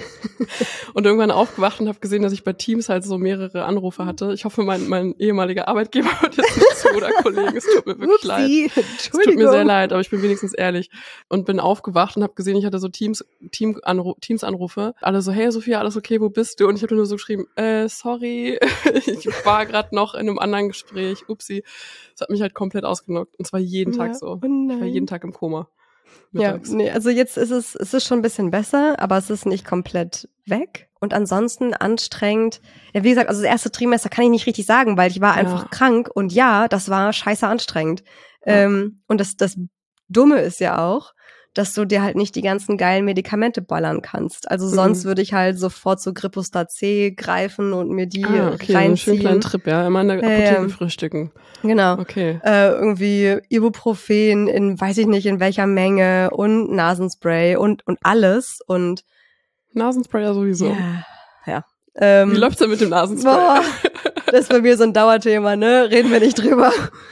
Und irgendwann aufgewacht und habe gesehen, dass ich bei Teams halt so mehrere Anrufe hatte. Ich hoffe, mein, mein ehemaliger Arbeitgeber hört jetzt nicht zu oder Kollegen. Es tut mir wirklich leid. Upsi, Es tut mir sehr leid, aber ich bin wenigstens ehrlich. Und bin aufgewacht und habe gesehen, ich hatte so Teams, Team Anru Teams-Anrufe. Alle so, hey Sophia, alles okay, wo bist du? Und ich habe nur so geschrieben, äh, sorry, ich war gerade noch in einem anderen Gespräch. Upsi. Das hat mich halt komplett ausgenockt. Und zwar jeden Ja, Tag so. oh nein. Ich war jeden Tag im Koma. Ja, Mittags. nee, also jetzt ist es, es ist schon ein bisschen besser, aber es ist nicht komplett weg. Und ansonsten anstrengend. Ja, wie gesagt, also das erste Trimester kann ich nicht richtig sagen, weil ich war Ja. einfach krank und ja, das war scheiße anstrengend. Ja. Ähm, und das, das Dumme ist ja auch, dass du dir halt nicht die ganzen geilen Medikamente ballern kannst. Also sonst Mhm. würde ich halt sofort zu Grippostat C greifen und mir die Ah, okay, einen schönen kleinen reinziehen. Trip, ja. Immer in der Ja, Apotheke ja. frühstücken. Genau. Okay. Äh, irgendwie Ibuprofen in weiß ich nicht in welcher Menge und Nasenspray und und alles und Nasensprayer sowieso. ja, ja. Ähm, Wie läuft's denn mit dem Nasenspray? boah, das ist bei mir so ein Dauerthema, ne? Reden wir nicht drüber.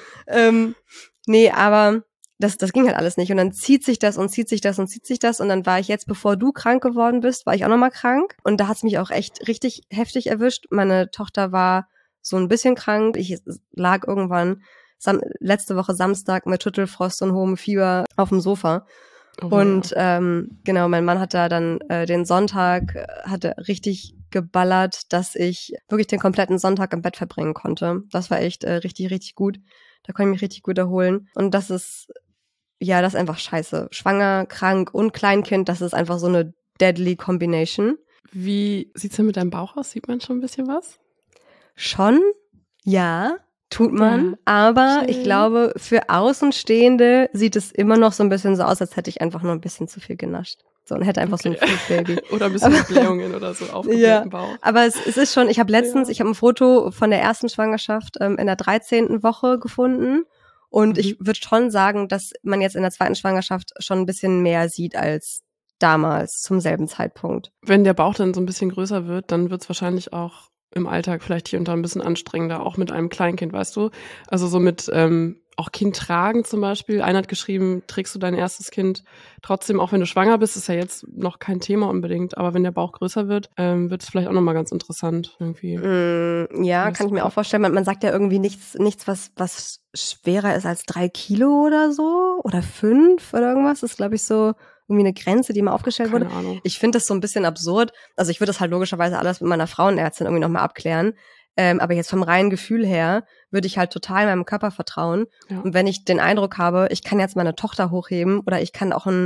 ähm, nee, aber das das ging halt alles nicht und dann zieht sich das und zieht sich das und zieht sich das und dann war ich jetzt, bevor du krank geworden bist, war ich auch nochmal krank und da hat's mich auch echt richtig heftig erwischt. Meine Tochter war so ein bisschen krank. Ich lag irgendwann sam- letzte Woche Samstag mit Schüttelfrost und hohem Fieber auf dem Sofa. Oh, Und ja. ähm, genau, mein Mann hat da dann äh, den Sonntag, äh, hatte richtig geballert, dass ich wirklich den kompletten Sonntag im Bett verbringen konnte. Das war echt äh, richtig, richtig gut. Da konnte ich mich richtig gut erholen. Und das ist, ja, das ist einfach scheiße. Schwanger, krank und Kleinkind, das ist einfach so eine deadly Combination. Wie sieht's denn mit deinem Bauch aus? Sieht man schon ein bisschen was? Schon, ja, tut man, Ja, aber schön. ich glaube, für Außenstehende sieht es immer noch so ein bisschen so aus, als hätte ich einfach nur ein bisschen zu viel genascht. So, und hätte einfach so ein Okay. Food-Baby. Oder ein bisschen Blähungen oder so aufgeblähten Bauch. Aber es, es ist schon, ich habe letztens, Ja. ich habe ein Foto von der ersten Schwangerschaft ähm, in der dreizehnten Woche gefunden und Mhm. ich würde schon sagen, dass man jetzt in der zweiten Schwangerschaft schon ein bisschen mehr sieht als damals zum selben Zeitpunkt. Wenn der Bauch dann so ein bisschen größer wird, dann wird's wahrscheinlich auch im Alltag vielleicht hier und da ein bisschen anstrengender, auch mit einem Kleinkind, weißt du? Also so mit ähm, auch Kind tragen zum Beispiel. Einer hat geschrieben, trägst du dein erstes Kind trotzdem, auch wenn du schwanger bist, ist ja jetzt noch kein Thema unbedingt, aber wenn der Bauch größer wird, ähm, wird es vielleicht auch nochmal ganz interessant irgendwie. Mm, ja, Weißt kann ich du? mir auch vorstellen. Man, man sagt ja irgendwie nichts, nichts, was, was schwerer ist als drei Kilo oder so oder fünf oder irgendwas. Das ist, glaube ich, so irgendwie eine Grenze, die mal aufgestellt wurde. Keine Ahnung. Ich finde das so ein bisschen absurd. Also ich würde das halt logischerweise alles mit meiner Frauenärztin irgendwie nochmal abklären. Ähm, aber jetzt vom reinen Gefühl her würde ich halt total meinem Körper vertrauen. Ja. Und wenn ich den Eindruck habe, ich kann jetzt meine Tochter hochheben oder ich kann auch ein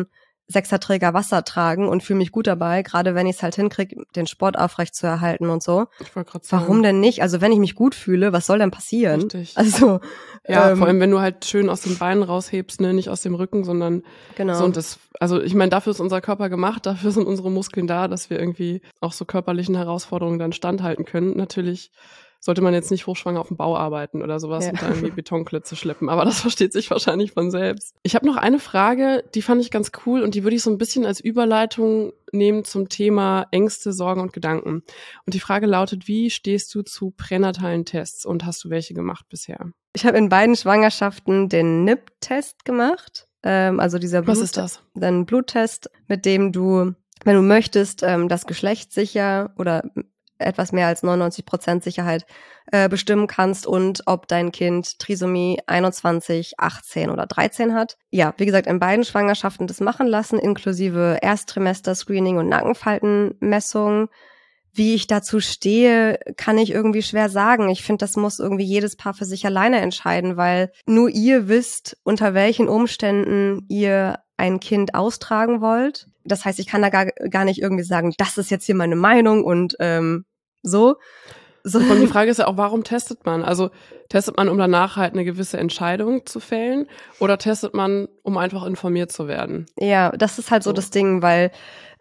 Sechserträger Wasser tragen und fühle mich gut dabei, gerade wenn ich es halt hinkriege, den Sport aufrecht zu erhalten und so. Ich wollte gerade sagen. Warum denn nicht? Also wenn ich mich gut fühle, was soll denn passieren? Richtig. Also ja, ähm, vor allem wenn du halt schön aus den Beinen raushebst, ne, nicht aus dem Rücken, sondern genau. so und das. Also ich meine, dafür ist unser Körper gemacht, dafür sind unsere Muskeln da, dass wir irgendwie auch so körperlichen Herausforderungen dann standhalten können. Natürlich sollte man jetzt nicht hochschwanger auf dem Bau arbeiten oder sowas Ja. und da irgendwie Betonklötze schleppen. Aber das versteht sich wahrscheinlich von selbst. Ich habe noch eine Frage, die fand ich ganz cool und die würde ich so ein bisschen als Überleitung nehmen zum Thema Ängste, Sorgen und Gedanken. Und die Frage lautet, wie stehst du zu pränatalen Tests und hast du welche gemacht bisher? Ich habe in beiden Schwangerschaften den N I P-Test gemacht. Ähm, also dieser Blut, Was ist das? Ein Bluttest, mit dem du, wenn du möchtest, ähm, das Geschlecht sicher oder etwas mehr als neunundneunzig Prozent Sicherheit äh, bestimmen kannst und ob dein Kind Trisomie einundzwanzig, achtzehn oder dreizehn hat. Ja, wie gesagt, in beiden Schwangerschaften das machen lassen, inklusive Ersttrimester-Screening und Nackenfaltenmessung. Wie ich dazu stehe, kann ich irgendwie schwer sagen. Ich finde, das muss irgendwie jedes Paar für sich alleine entscheiden, weil nur ihr wisst, unter welchen Umständen ihr ein Kind austragen wollt. Das heißt, ich kann da gar, gar nicht irgendwie sagen, das ist jetzt hier meine Meinung und ähm, so. so. Und die Frage ist ja auch, warum testet man? Also testet man, um danach halt eine gewisse Entscheidung zu fällen oder testet man, um einfach informiert zu werden? Ja, das ist halt so, so das Ding, weil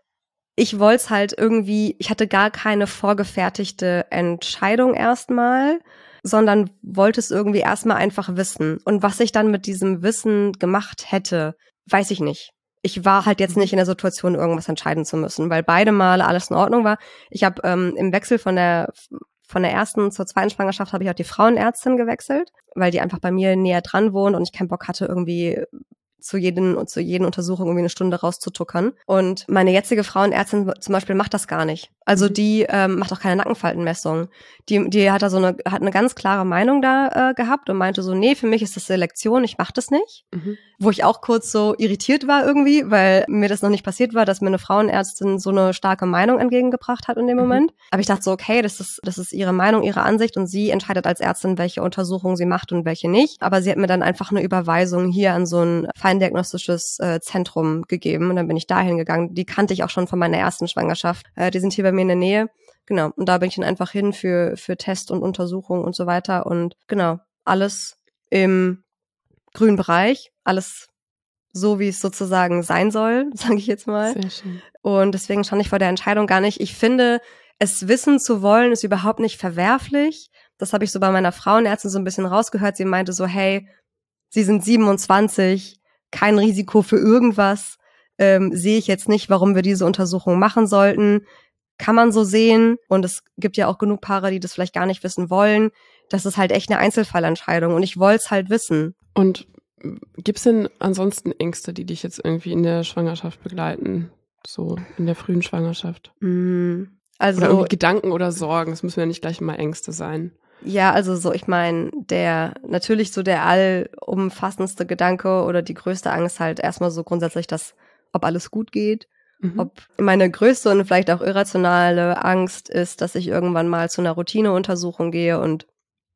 ich wollte es halt irgendwie, ich hatte gar keine vorgefertigte Entscheidung erstmal, sondern wollte es irgendwie erstmal einfach wissen. Und was ich dann mit diesem Wissen gemacht hätte, weiß ich nicht. Ich war halt jetzt nicht in der Situation, irgendwas entscheiden zu müssen, weil beide Male alles in Ordnung war. Ich habe ähm, im Wechsel von der von der ersten zur zweiten Schwangerschaft habe ich auch die Frauenärztin gewechselt, weil die einfach bei mir näher dran wohnt und ich keinen Bock hatte, irgendwie zu jedem und zu jeden Untersuchung irgendwie eine Stunde rauszutuckern. Und meine jetzige Frauenärztin zum Beispiel macht das gar nicht. Also die ähm, macht auch keine Nackenfaltenmessung. Die, die hat da so eine, hat eine ganz klare Meinung da äh, gehabt und meinte so, nee, für mich ist das Selektion, ich mach das nicht. Mhm. Wo ich auch kurz so irritiert war irgendwie, weil mir das noch nicht passiert war, dass mir eine Frauenärztin so eine starke Meinung entgegengebracht hat in dem mhm. Moment. Aber ich dachte so, okay, das ist, das ist ihre Meinung, ihre Ansicht und sie entscheidet als Ärztin, welche Untersuchungen sie macht und welche nicht. Aber sie hat mir dann einfach eine Überweisung hier an so ein feindiagnostisches äh, Zentrum gegeben und dann bin ich dahin gegangen. Die kannte ich auch schon von meiner ersten Schwangerschaft. Äh, die sind hier bei mir in der Nähe. Genau. Und da bin ich dann einfach hin für, für Test und Untersuchung und so weiter. Und genau, alles im grünen Bereich, alles so, wie es sozusagen sein soll, sage ich jetzt mal. Sehr schön. Und deswegen stand ich vor der Entscheidung gar nicht. Ich finde, es wissen zu wollen, ist überhaupt nicht verwerflich. Das habe ich so bei meiner Frauenärztin so ein bisschen rausgehört. Sie meinte so, hey, Sie sind siebenundzwanzig, kein Risiko für irgendwas. Ähm, sehe ich jetzt nicht, warum wir diese Untersuchung machen sollten. Kann man so sehen. Und es gibt ja auch genug Paare, die das vielleicht gar nicht wissen wollen. Das ist halt echt eine Einzelfallentscheidung. Und ich wollte es halt wissen. Und gibt's denn ansonsten Ängste, die dich jetzt irgendwie in der Schwangerschaft begleiten? So in der frühen Schwangerschaft? Mm, also, oder irgendwie Gedanken oder Sorgen. Es müssen ja nicht gleich immer Ängste sein. Ja, also so, ich meine, der, natürlich so der allumfassendste Gedanke oder die größte Angst halt erstmal so grundsätzlich, dass, ob alles gut geht. Mhm. Ob meine größte und vielleicht auch irrationale Angst ist, dass ich irgendwann mal zu einer Routineuntersuchung gehe und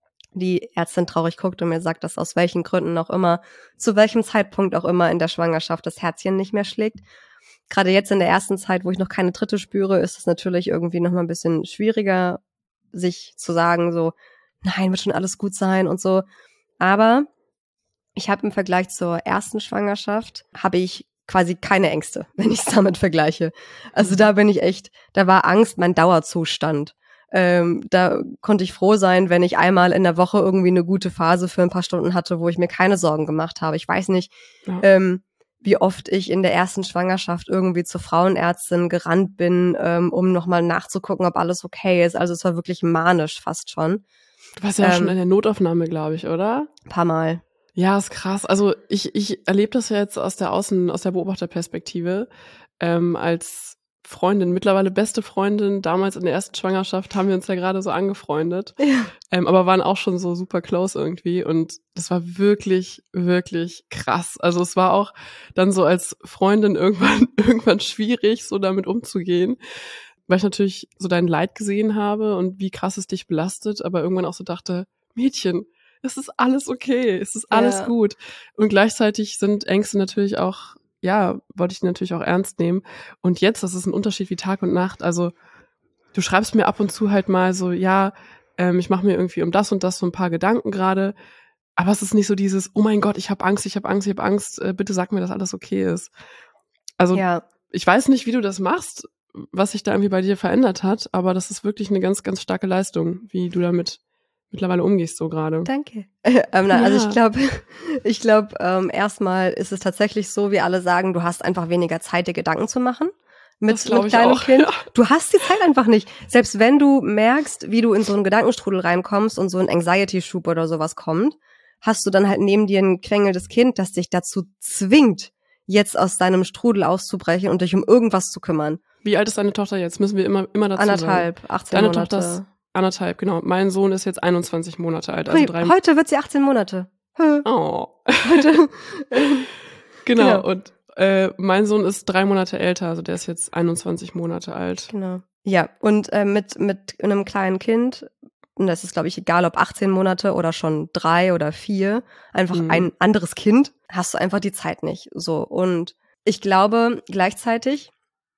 die Ärztin traurig guckt und mir sagt, dass aus welchen Gründen auch immer, zu welchem Zeitpunkt auch immer in der Schwangerschaft das Herzchen nicht mehr schlägt. Gerade jetzt in der ersten Zeit, wo ich noch keine Tritte spüre, ist es natürlich irgendwie noch mal ein bisschen schwieriger, sich zu sagen so, nein, wird schon alles gut sein und so. Aber ich habe im Vergleich zur ersten Schwangerschaft, habe ich quasi keine Ängste, wenn ich es damit vergleiche. Also da bin ich echt, da war Angst mein Dauerzustand. Ähm, da konnte ich froh sein, wenn ich einmal in der Woche irgendwie eine gute Phase für ein paar Stunden hatte, wo ich mir keine Sorgen gemacht habe. Ich weiß nicht, ja. ähm, wie oft ich in der ersten Schwangerschaft irgendwie zur Frauenärztin gerannt bin, ähm, um nochmal nachzugucken, ob alles okay ist. Also es war wirklich manisch fast schon. Du warst ja ähm, auch schon in der Notaufnahme, glaube ich, oder? Ein paar Mal. Ja, ist krass. Also ich ich erlebe das ja jetzt aus der Außen, aus der Beobachterperspektive, ähm, als Freundin, mittlerweile beste Freundin. Damals in der ersten Schwangerschaft haben wir uns ja gerade so angefreundet, ja. ähm, aber waren auch schon so super close irgendwie und das war wirklich, wirklich krass. Also es war auch dann so als Freundin irgendwann irgendwann schwierig, so damit umzugehen, weil ich natürlich so dein Leid gesehen habe und wie krass es dich belastet, aber irgendwann auch so dachte, Mädchen, es ist alles okay, es ist alles ja. gut. Und gleichzeitig sind Ängste natürlich auch ja, wollte ich die natürlich auch ernst nehmen. Und jetzt, das ist ein Unterschied wie Tag und Nacht. Also du schreibst mir ab und zu halt mal so, ja, ähm, ich mache mir irgendwie um das und das so ein paar Gedanken gerade. Aber es ist nicht so dieses, oh mein Gott, ich habe Angst, ich habe Angst, ich habe Angst, äh, bitte sag mir, dass alles okay ist. Also Ja. ich weiß nicht, wie du das machst, was sich da irgendwie bei dir verändert hat, aber das ist wirklich eine ganz, ganz starke Leistung, wie du damit mittlerweile umgehst so gerade. Danke. ähm, na, also Ja. ich glaube, ich glaube, ähm, erstmal ist es tatsächlich so, wie alle sagen, du hast einfach weniger Zeit, dir Gedanken zu machen. Mit, Das glaub mit ich kleinem auch, Kind. ja. Du hast die Zeit einfach nicht. Selbst wenn du merkst, wie du in so einen Gedankenstrudel reinkommst und so ein Anxiety-Schub oder sowas kommt, hast du dann halt neben dir ein quengelndes Kind, das dich dazu zwingt, jetzt aus deinem Strudel auszubrechen und dich um irgendwas zu kümmern. Wie alt ist deine Tochter jetzt? Müssen wir immer, immer dazu Anderthalb, sagen. achtzehn Deine Monate. Tochter ist anderthalb, genau. Mein Sohn ist jetzt einundzwanzig Monate alt. Also Hui, drei heute wird sie achtzehn Monate. Hö. Oh. Heute. Genau, Genau. und äh, mein Sohn ist drei Monate älter, also der ist jetzt einundzwanzig Monate alt. Genau. Ja, und äh, mit, mit einem kleinen Kind, und das ist, glaube ich, egal, ob achtzehn Monate oder schon drei oder vier, einfach Mhm. ein anderes Kind, hast du einfach die Zeit nicht. So. Und ich glaube, gleichzeitig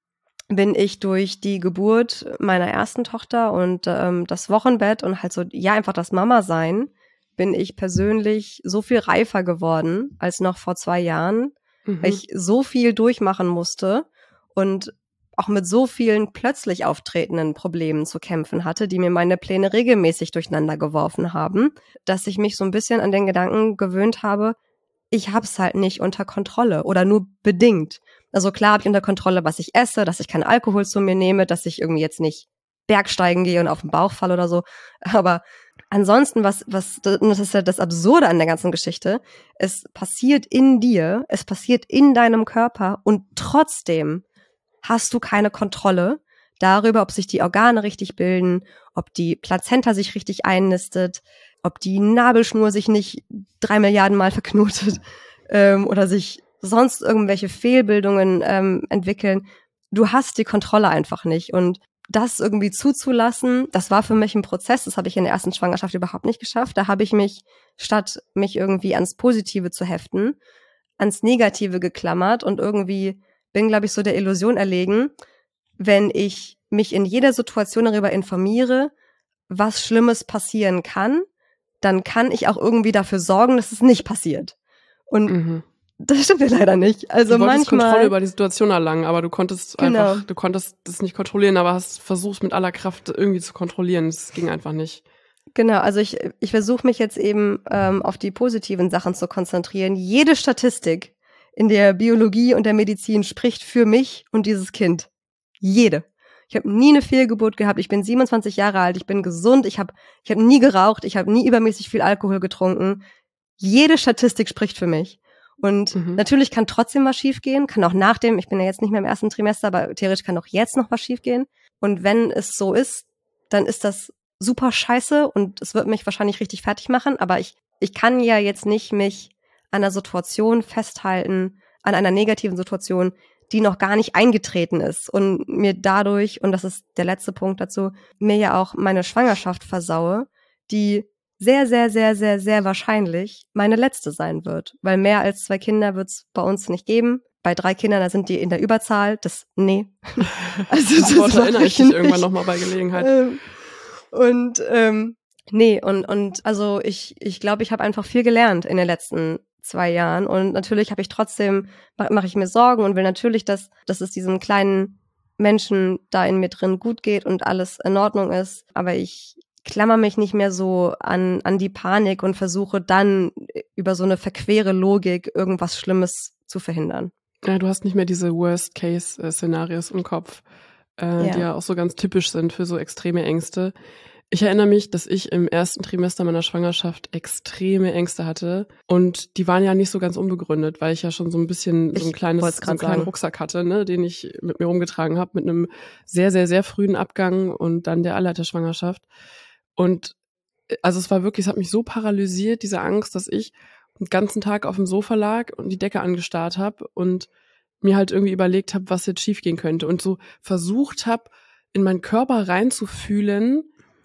bin ich durch die Geburt meiner ersten Tochter und ähm, das Wochenbett und halt so, ja, einfach das Mama-Sein, bin ich persönlich so viel reifer geworden als noch vor zwei Jahren, Mhm. weil ich so viel durchmachen musste und auch mit so vielen plötzlich auftretenden Problemen zu kämpfen hatte, die mir meine Pläne regelmäßig durcheinander geworfen haben, dass ich mich so ein bisschen an den Gedanken gewöhnt habe, ich hab's halt nicht unter Kontrolle oder nur bedingt. Also klar habe ich unter Kontrolle, was ich esse, dass ich keinen Alkohol zu mir nehme, dass ich irgendwie jetzt nicht Bergsteigen gehe und auf den Bauch falle oder so. Aber ansonsten, was, was, das ist ja das Absurde an der ganzen Geschichte, es passiert in dir, es passiert in deinem Körper und trotzdem hast du keine Kontrolle darüber, ob sich die Organe richtig bilden, ob die Plazenta sich richtig einnistet, ob die Nabelschnur sich nicht drei Milliarden Mal verknotet ähm, oder sich sonst irgendwelche Fehlbildungen ähm, entwickeln. Du hast die Kontrolle einfach nicht. Und das irgendwie zuzulassen, das war für mich ein Prozess, das habe ich in der ersten Schwangerschaft überhaupt nicht geschafft. Da habe ich mich, statt mich irgendwie ans Positive zu heften, ans Negative geklammert und irgendwie bin, glaube ich, so der Illusion erlegen, wenn ich mich in jeder Situation darüber informiere, was Schlimmes passieren kann, dann kann ich auch irgendwie dafür sorgen, dass es nicht passiert. Und Mhm. das stimmt ja leider nicht. Also Du wolltest manchmal Kontrolle über die Situation erlangen, aber du konntest Genau. einfach, du konntest das nicht kontrollieren, aber hast versucht mit aller Kraft irgendwie zu kontrollieren. Es ging einfach nicht. Genau, also ich, ich versuche mich jetzt eben ähm, auf die positiven Sachen zu konzentrieren. Jede Statistik in der Biologie und der Medizin spricht für mich und dieses Kind. Jede. Ich habe nie eine Fehlgeburt gehabt. Ich bin siebenundzwanzig Jahre alt. Ich bin gesund. Ich habe ich hab nie geraucht. Ich habe nie übermäßig viel Alkohol getrunken. Jede Statistik spricht für mich. Und Mhm. natürlich kann trotzdem was schiefgehen. Kann auch nach dem, ich bin ja jetzt nicht mehr im ersten Trimester, aber theoretisch kann auch jetzt noch was schiefgehen. Und wenn es so ist, dann ist das super scheiße und es wird mich wahrscheinlich richtig fertig machen. Aber ich, ich kann ja jetzt nicht mich an einer Situation festhalten, an einer negativen Situation, die noch gar nicht eingetreten ist und mir dadurch, und das ist der letzte Punkt dazu, mir ja auch meine Schwangerschaft versaue, die sehr, sehr, sehr, sehr, sehr wahrscheinlich meine letzte sein wird. Weil mehr als zwei Kinder wird es bei uns nicht geben. Bei drei Kindern, da sind die in der Überzahl. Das, nee. Also Das Wort mach erinnere ich dich nicht. irgendwann nochmal bei Gelegenheit. Ähm, und ähm, nee, und, und also ich, ich glaube, ich habe einfach viel gelernt in den letzten zwei Jahren. Und natürlich habe ich trotzdem, mache ich mir Sorgen und will natürlich, dass, dass es diesem kleinen Menschen da in mir drin gut geht und alles in Ordnung ist. Aber ich klammer mich nicht mehr so an, an die Panik und versuche dann über so eine verquere Logik irgendwas Schlimmes zu verhindern. Ja, du hast nicht mehr diese Worst-Case-Szenarios im Kopf, äh, Ja. die ja auch so ganz typisch sind für so extreme Ängste. Ich erinnere mich, dass ich im ersten Trimester meiner Schwangerschaft extreme Ängste hatte und die waren ja nicht so ganz unbegründet, weil ich ja schon so ein bisschen so ein Ich kleines, wollt's so grad einen kleinen sagen. Rucksack hatte, ne, den ich mit mir rumgetragen habe, mit einem sehr, sehr, sehr frühen Abgang und dann der Eileiterschwangerschaft. Und äh, also es war wirklich, es hat mich so paralysiert, diese Angst, dass ich den ganzen Tag auf dem Sofa lag und die Decke angestarrt habe und mir halt irgendwie überlegt habe, was jetzt schiefgehen könnte und so versucht habe, in meinen Körper reinzufühlen,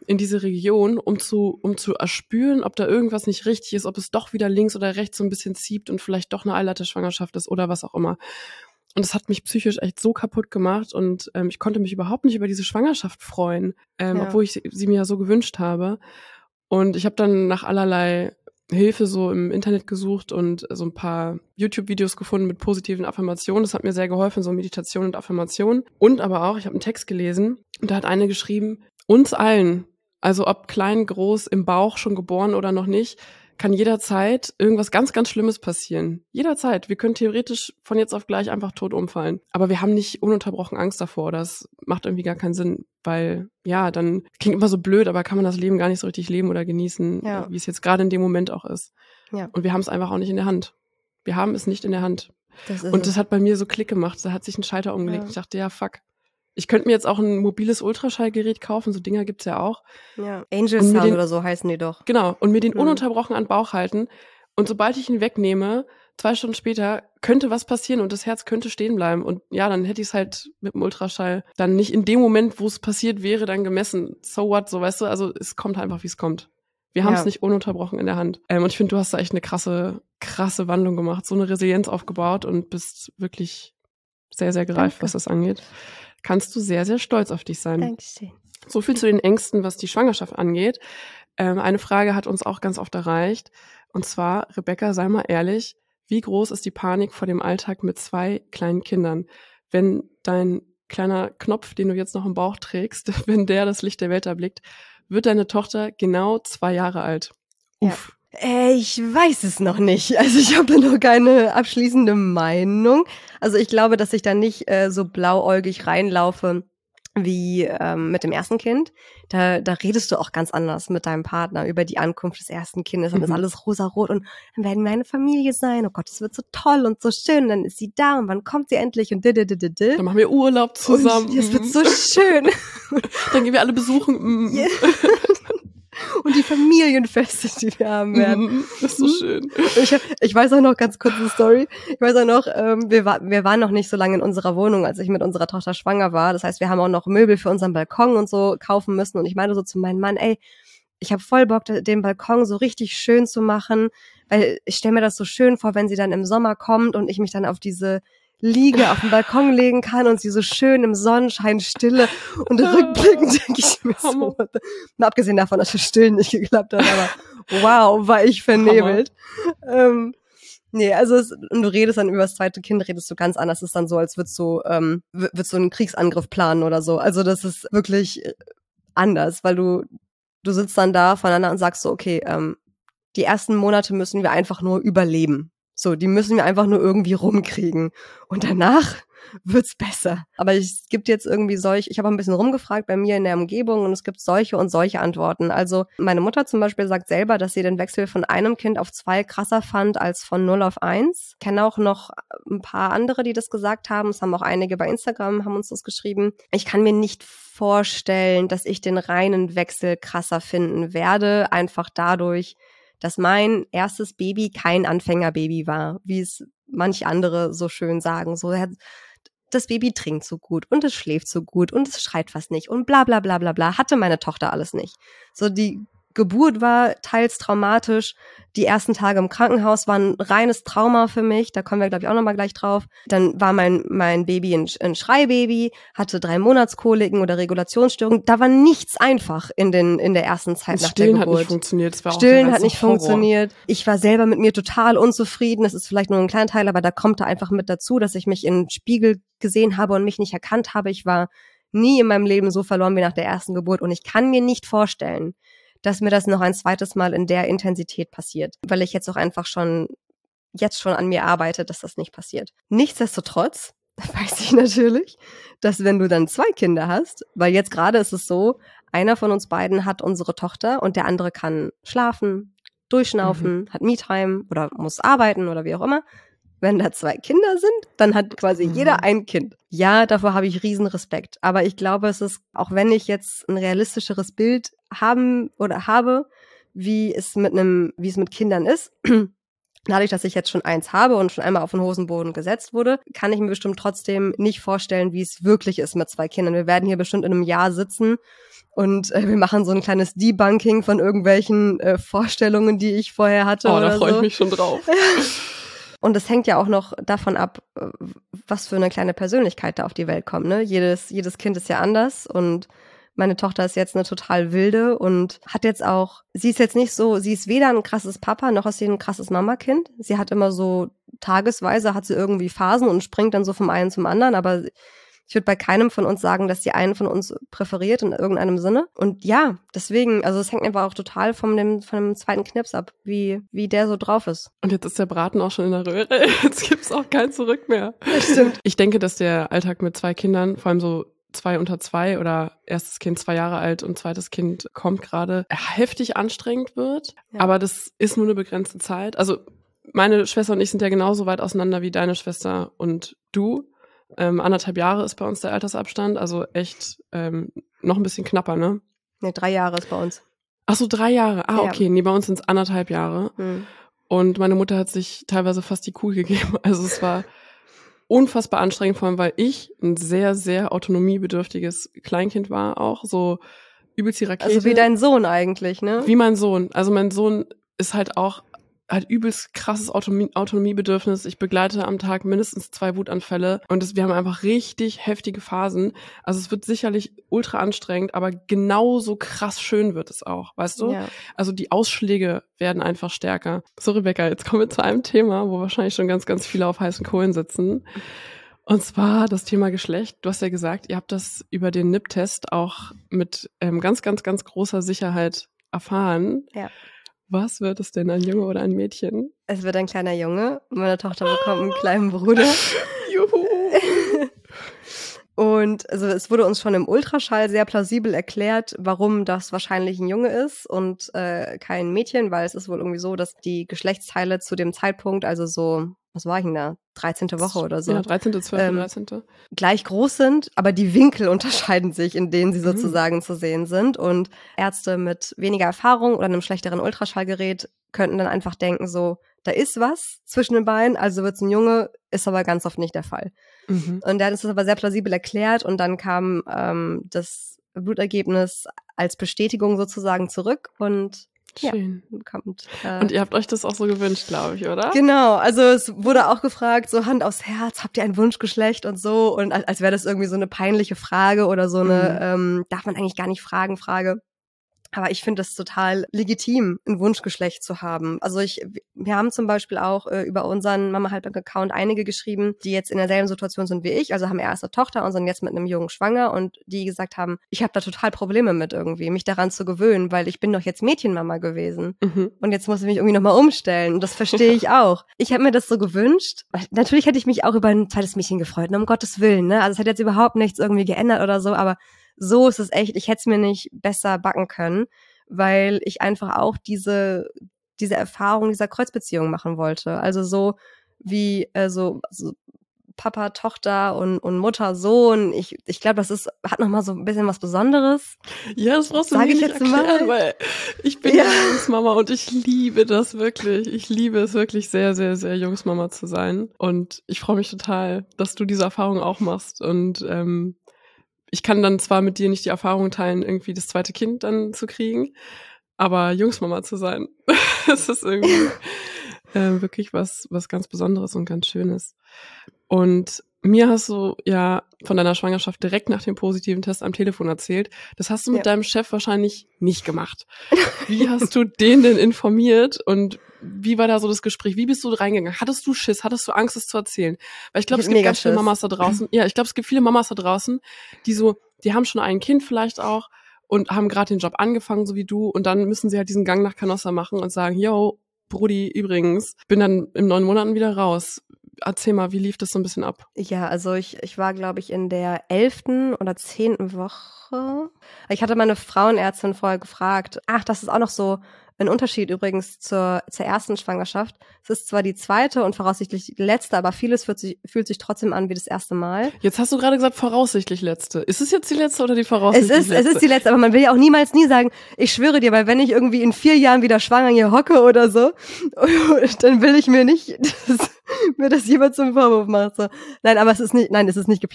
in diese Region, um zu, um zu erspüren, ob da irgendwas nicht richtig ist, ob es doch wieder links oder rechts so ein bisschen zieht und vielleicht doch eine Eileiterschwangerschaft ist oder was auch immer. Und das hat mich psychisch echt so kaputt gemacht und ähm, ich konnte mich überhaupt nicht über diese Schwangerschaft freuen, ähm, Ja. obwohl ich sie, sie mir ja so gewünscht habe. Und ich habe dann nach allerlei Hilfe so im Internet gesucht und so ein paar YouTube-Videos gefunden mit positiven Affirmationen. Das hat mir sehr geholfen, so Meditation und Affirmation. Und aber auch, ich habe einen Text gelesen und da hat eine geschrieben, uns allen, also ob klein, groß, im Bauch, schon geboren oder noch nicht, kann jederzeit irgendwas ganz, ganz Schlimmes passieren. Jederzeit. Wir können theoretisch von jetzt auf gleich einfach tot umfallen. Aber wir haben nicht ununterbrochen Angst davor. Das macht irgendwie gar keinen Sinn, weil, ja, dann klingt immer so blöd, aber kann man das Leben gar nicht so richtig leben oder genießen, Ja. wie es jetzt gerade in dem Moment auch ist. Ja. Und wir haben es einfach auch nicht in der Hand. Wir haben es nicht in der Hand. Das ist Und es. das hat bei mir so Klick gemacht. Da hat sich ein Schalter umgelegt. Ja. Ich dachte, ja, fuck. Ich könnte mir jetzt auch ein mobiles Ultraschallgerät kaufen. So Dinger gibt's ja auch. ja. Angel Und mir Sound den- oder so heißen die doch. Genau, und mir den Mhm. ununterbrochen an den Bauch halten. Und sobald ich ihn wegnehme, zwei Stunden später, könnte was passieren und das Herz könnte stehen bleiben. Und ja, dann hätte ich es halt mit dem Ultraschall dann nicht in dem Moment, wo es passiert wäre, dann gemessen. So what, so weißt du, also es kommt einfach, wie es kommt. Wir haben es Ja. nicht ununterbrochen in der Hand. Ähm, und ich finde, du hast da echt eine krasse, krasse Wandlung gemacht, so eine Resilienz aufgebaut und bist wirklich sehr, sehr gereift, Danke. was das angeht. Kannst du sehr, sehr stolz auf dich sein. Dankeschön. So viel zu den Ängsten, was die Schwangerschaft angeht. Ähm, eine Frage hat uns auch ganz oft erreicht. Und zwar, Rebecca, sei mal ehrlich, wie groß ist die Panik vor dem Alltag mit zwei kleinen Kindern? Wenn dein kleiner Knopf, den du jetzt noch im Bauch trägst, wenn der das Licht der Welt erblickt, wird deine Tochter genau zwei Jahre alt. Ja. Uff. Äh, ich weiß es noch nicht. Also ich habe noch keine abschließende Meinung. Also ich glaube, dass ich da nicht äh, so blauäugig reinlaufe wie ähm, mit dem ersten Kind. Da, da redest du auch ganz anders mit deinem Partner über die Ankunft des ersten Kindes. Dann Mhm. ist alles rosarot und dann werden wir eine Familie sein. Oh Gott, es wird so toll und so schön. Und dann ist sie da und wann kommt sie endlich und dididididi. Dann machen wir Urlaub zusammen. Und es wird so schön. Dann gehen wir alle besuchen. Mm. Ja. Und die Familienfeste, die wir haben werden. Mm. Das ist so schön. Ich, hab, ich weiß auch noch ganz kurz eine Story. Ich weiß auch noch, ähm, wir, war, wir waren noch nicht so lange in unserer Wohnung, als ich mit unserer Tochter schwanger war. Das heißt, wir haben auch noch Möbel für unseren Balkon und so kaufen müssen. Und ich meinte so zu meinem Mann, ey, ich habe voll Bock, den Balkon so richtig schön zu machen, weil ich stelle mir das so schön vor, wenn sie dann im Sommer kommt und ich mich dann auf diese Liege auf den Balkon legen kann und sie so schön im Sonnenschein stille und rückblickend denke ich mir so, mal abgesehen davon, dass das Stillen nicht geklappt hat, aber wow, war ich vernebelt. Ähm, nee, also es, und du redest dann über das zweite Kind, redest du ganz anders. Es ist dann so, als würdest du, ähm, würdest du einen Kriegsangriff planen oder so. Also das ist wirklich anders, weil du, du sitzt dann da voneinander und sagst so, okay, ähm, die ersten Monate müssen wir einfach nur überleben. So, die müssen wir einfach nur irgendwie rumkriegen. Und danach wird's besser. Aber es gibt jetzt irgendwie solche, ich habe auch ein bisschen rumgefragt bei mir in der Umgebung und es gibt solche und solche Antworten. Also meine Mutter zum Beispiel sagt selber, dass sie den Wechsel von einem Kind auf zwei krasser fand als von null auf eins. Ich kenne auch noch ein paar andere, die das gesagt haben. Es haben auch einige bei Instagram, haben uns das geschrieben. Ich kann mir nicht vorstellen, dass ich den reinen Wechsel krasser finden werde, einfach dadurch, dass mein erstes Baby kein Anfängerbaby war, wie es manch andere so schön sagen. So, das Baby trinkt so gut und es schläft so gut und es schreit fast nicht und bla bla bla bla bla. Hatte meine Tochter alles nicht. So, die Geburt war teils traumatisch. Die ersten Tage im Krankenhaus waren ein reines Trauma für mich. Da kommen wir, glaube ich, auch nochmal gleich drauf. Dann war mein mein Baby ein, ein Schreibaby, hatte drei Monatskoliken oder Regulationsstörungen. Da war nichts einfach in den in der ersten Zeit nach der Stillen Geburt. hat nicht funktioniert. Das war auch Stillen der hat nicht Horror. funktioniert. Ich war selber mit mir total unzufrieden. Das ist vielleicht nur ein kleiner Teil, aber da kommt da einfach mit dazu, dass ich mich in den Spiegel gesehen habe und mich nicht erkannt habe. Ich war nie in meinem Leben so verloren wie nach der ersten Geburt. Und ich kann mir nicht vorstellen, dass mir das noch ein zweites Mal in der Intensität passiert, weil ich jetzt auch einfach schon, jetzt schon an mir arbeite, dass das nicht passiert. Nichtsdestotrotz weiß ich natürlich, dass wenn du dann zwei Kinder hast, weil jetzt gerade ist es so, einer von uns beiden hat unsere Tochter und der andere kann schlafen, durchschnaufen, mhm. hat Me-Time oder muss arbeiten oder wie auch immer. Wenn da zwei Kinder sind, dann hat quasi mhm. jeder ein Kind. Ja, davor habe ich riesen Respekt. Aber ich glaube, es ist, auch wenn ich jetzt ein realistischeres Bild haben oder habe, wie es mit einem, wie es mit Kindern ist, dadurch, dass ich jetzt schon eins habe und schon einmal auf den Hosenboden gesetzt wurde, kann ich mir bestimmt trotzdem nicht vorstellen, wie es wirklich ist mit zwei Kindern. Wir werden hier bestimmt in einem Jahr sitzen und äh, wir machen so ein kleines Debunking von irgendwelchen äh, Vorstellungen, die ich vorher hatte. Oh, oder da freue so. ich mich schon drauf. Und es hängt ja auch noch davon ab, was für eine kleine Persönlichkeit da auf die Welt kommt. Ne? Jedes, jedes Kind ist ja anders und meine Tochter ist jetzt eine total wilde und hat jetzt auch, sie ist jetzt nicht so, sie ist weder ein krasses Papa, noch ist sie ein krasses Mamakind. Sie hat immer so tagesweise, hat sie irgendwie Phasen und springt dann so vom einen zum anderen, aber ich würde bei keinem von uns sagen, dass die einen von uns präferiert in irgendeinem Sinne. Und ja, deswegen, also es hängt einfach auch total von dem, von dem zweiten Knips ab, wie, wie der so drauf ist. Und jetzt ist der Braten auch schon in der Röhre. Jetzt gibt's auch kein Zurück mehr. Das stimmt. Ich denke, dass der Alltag mit zwei Kindern, vor allem so zwei unter zwei oder erstes Kind zwei Jahre alt und zweites Kind kommt gerade, heftig anstrengend wird. Ja. Aber das ist nur eine begrenzte Zeit. Also meine Schwester und ich sind ja genauso weit auseinander wie deine Schwester und du. Ähm, anderthalb Jahre ist bei uns der Altersabstand, also echt ähm, noch ein bisschen knapper, ne? Ne, drei Jahre ist bei uns. Ach so, drei Jahre. Ah, ja. Okay. Nee, bei uns sind es anderthalb Jahre. Hm. Und meine Mutter hat sich teilweise fast die Kugel gegeben. Also es war unfassbar anstrengend, vor allem weil ich ein sehr, sehr autonomiebedürftiges Kleinkind war auch, so übelst die Rakete. Also wie dein Sohn eigentlich, ne? Wie mein Sohn. Also mein Sohn ist halt auch hat übelst krasses Autonomie, Autonomiebedürfnis. Ich begleite am Tag mindestens zwei Wutanfälle und das, wir haben einfach richtig heftige Phasen. Also es wird sicherlich ultra anstrengend, aber genauso krass schön wird es auch, weißt du? Ja. Also die Ausschläge werden einfach stärker. So, Rebecca, jetzt kommen wir zu einem Thema, wo wahrscheinlich schon ganz, ganz viele auf heißen Kohlen sitzen. Und zwar das Thema Geschlecht. Du hast ja gesagt, ihr habt das über den N I P-Test auch mit ähm, ganz, ganz, ganz großer Sicherheit erfahren. Ja. Was wird es denn, ein Junge oder ein Mädchen? Es wird ein kleiner Junge. Meine Tochter bekommt einen kleinen Bruder. Juhu! Und also es wurde uns schon im Ultraschall sehr plausibel erklärt, warum das wahrscheinlich ein Junge ist und äh, kein Mädchen, weil es ist wohl irgendwie so, dass die Geschlechtsteile zu dem Zeitpunkt, also so, was war ich denn da, dreizehnte Woche oder so. Ja, dreizehnte, zwölfte, ähm, dreizehnte gleich groß sind, aber die Winkel unterscheiden sich, in denen sie sozusagen mhm. zu sehen sind. Und Ärzte mit weniger Erfahrung oder einem schlechteren Ultraschallgerät könnten dann einfach denken so, da ist was zwischen den Beinen, also wird's ein Junge, ist aber ganz oft nicht der Fall. Mhm. Und der hat uns das aber sehr plausibel erklärt und dann kam ähm, das Blutergebnis als Bestätigung sozusagen zurück und Schön. Ja, kommt, äh, und ihr habt euch das auch so gewünscht, glaube ich, oder? Genau, also es wurde auch gefragt, so Hand aufs Herz, habt ihr ein Wunschgeschlecht und so und als, als wäre das irgendwie so eine peinliche Frage oder so eine, mhm. ähm, darf man eigentlich gar nicht fragen, Frage. Aber ich finde es total legitim, ein Wunschgeschlecht zu haben. Also ich, wir haben zum Beispiel auch äh, über unseren Mama-Halblang-Account einige geschrieben, die jetzt in derselben Situation sind wie ich, also haben erst eine Tochter und sind jetzt mit einem Jungen schwanger und die gesagt haben, ich habe da total Probleme mit irgendwie, mich daran zu gewöhnen, weil ich bin doch jetzt Mädchenmama gewesen mhm. und jetzt muss ich mich irgendwie nochmal umstellen und das verstehe ich auch. Ich habe mir das so gewünscht. Natürlich hätte ich mich auch über ein zweites Mädchen gefreut, um Gottes Willen, ne? Also es hat jetzt überhaupt nichts irgendwie geändert oder so, aber so ist es echt, ich hätte es mir nicht besser backen können, weil ich einfach auch diese diese Erfahrung dieser Kreuzbeziehung machen wollte. Also so wie äh, so, so Papa, Tochter und, und Mutter, Sohn. Ich, ich glaube, das ist hat nochmal so ein bisschen was Besonderes. Ja, das brauchst du Sag mir ich nicht jetzt erklären, mal. Weil ich bin ja Jungsmama und ich liebe das wirklich. Ich liebe es wirklich sehr, sehr, sehr, Jungsmama zu sein. Und ich freue mich total, dass du diese Erfahrung auch machst und ähm, ich kann dann zwar mit dir nicht die Erfahrung teilen, irgendwie das zweite Kind dann zu kriegen, aber Jungsmama zu sein, das ist irgendwie äh, wirklich was was ganz Besonderes und ganz Schönes. Und mir hast du ja von deiner Schwangerschaft direkt nach dem positiven Test am Telefon erzählt. Das hast du mit ja. deinem Chef wahrscheinlich nicht gemacht. Wie hast du den denn informiert und wie war da so das Gespräch? Wie bist du reingegangen? Hattest du Schiss? Hattest du Angst, es zu erzählen? Weil ich glaube, es gibt ganz viele Mamas da draußen. Ja, ich glaube, es gibt viele Mamas da draußen, die so, die haben schon ein Kind vielleicht auch und haben gerade den Job angefangen, so wie du. Und dann müssen sie halt diesen Gang nach Canossa machen und sagen, yo, Brudi, übrigens, bin dann in neun Monaten wieder raus. Erzähl mal, wie lief das so ein bisschen ab? Ja, also ich, ich war, glaube ich, in der elften oder zehnten Woche. Ich hatte meine Frauenärztin vorher gefragt. Ach, das ist auch noch so ein Unterschied übrigens zur, zur ersten Schwangerschaft. Es ist zwar die zweite und voraussichtlich die letzte, aber vieles fühlt sich, fühlt sich trotzdem an wie das erste Mal. Jetzt hast du gerade gesagt, voraussichtlich letzte. Ist es jetzt die letzte oder die voraussichtlich es ist, letzte? Es ist die letzte, aber man will ja auch niemals nie sagen, ich schwöre dir, weil wenn ich irgendwie in vier Jahren wieder schwanger hier hocke oder so, dann will ich mir nicht, dass mir das jemand zum Vorwurf macht. So. Nein, aber es ist nicht, nein, es ist nicht geplant.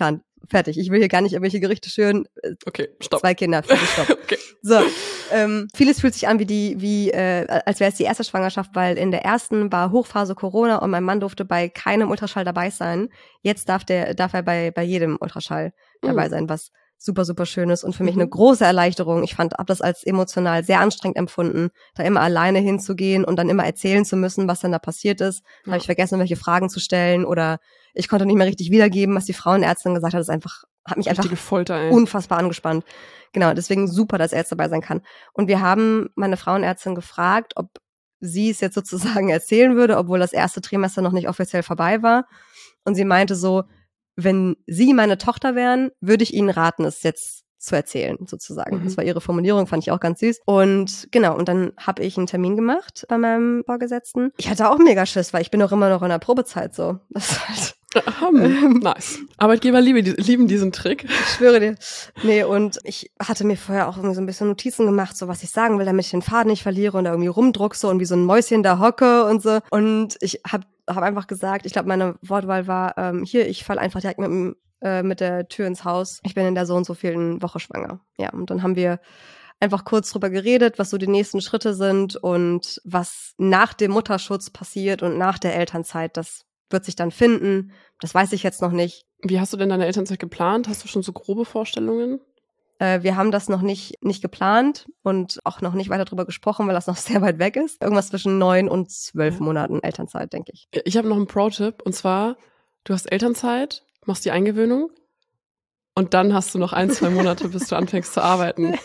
fertig. Ich will hier gar nicht irgendwelche Gerichte schüren. Okay, stopp. Zwei Kinder, fertig, stopp. Okay. So, ähm, vieles fühlt sich an wie die, wie, äh, als wäre es die erste Schwangerschaft, weil in der ersten war Hochphase Corona und mein Mann durfte bei keinem Ultraschall dabei sein. Jetzt darf der, darf er bei, bei jedem Ultraschall Mhm. dabei sein, was super, super schön ist und für mich Mhm. eine große Erleichterung. Ich fand, hab das als emotional sehr anstrengend empfunden, da immer alleine hinzugehen und dann immer erzählen zu müssen, was denn da passiert ist. Da Ja. habe ich vergessen, welche Fragen zu stellen oder ich konnte nicht mehr richtig wiedergeben, was die Frauenärztin gesagt hat. Das ist einfach, hat mich einfach Richtige Folter, ey. unfassbar angespannt. Genau, deswegen super, dass er jetzt dabei sein kann. Und wir haben meine Frauenärztin gefragt, ob sie es jetzt sozusagen erzählen würde, obwohl das erste Trimester noch nicht offiziell vorbei war. Und sie meinte so, wenn Sie meine Tochter wären, würde ich Ihnen raten, es jetzt zu erzählen, sozusagen. Mhm. Das war ihre Formulierung, fand ich auch ganz süß. Und genau, und dann habe ich einen Termin gemacht bei meinem Vorgesetzten. Ich hatte auch mega Schiss, weil ich bin auch immer noch in der Probezeit so. Das ist halt Ähm, nice. Arbeitgeber liebe, lieben diesen Trick. Ich schwöre dir. Nee, und ich hatte mir vorher auch irgendwie so ein bisschen Notizen gemacht, so was ich sagen will, damit ich den Faden nicht verliere und da irgendwie rumdruckse und wie so ein Mäuschen da hocke und so. Und ich habe hab einfach gesagt, ich glaube, meine Wortwahl war, ähm, hier, ich falle einfach direkt mit, dem, äh, mit der Tür ins Haus. Ich bin in der so und so vielen Woche schwanger. Ja, und dann haben wir einfach kurz drüber geredet, was so die nächsten Schritte sind und was nach dem Mutterschutz passiert und nach der Elternzeit. Das wird sich dann finden. Das weiß ich jetzt noch nicht. Wie hast du denn deine Elternzeit geplant? Hast du schon so grobe Vorstellungen? Äh, wir haben das noch nicht nicht geplant und auch noch nicht weiter drüber gesprochen, weil das noch sehr weit weg ist. Irgendwas zwischen neun und zwölf Monaten Elternzeit, denke ich. Ich habe noch einen Pro-Tipp und zwar, du hast Elternzeit, machst die Eingewöhnung und dann hast du noch ein, zwei Monate, bis du anfängst zu arbeiten.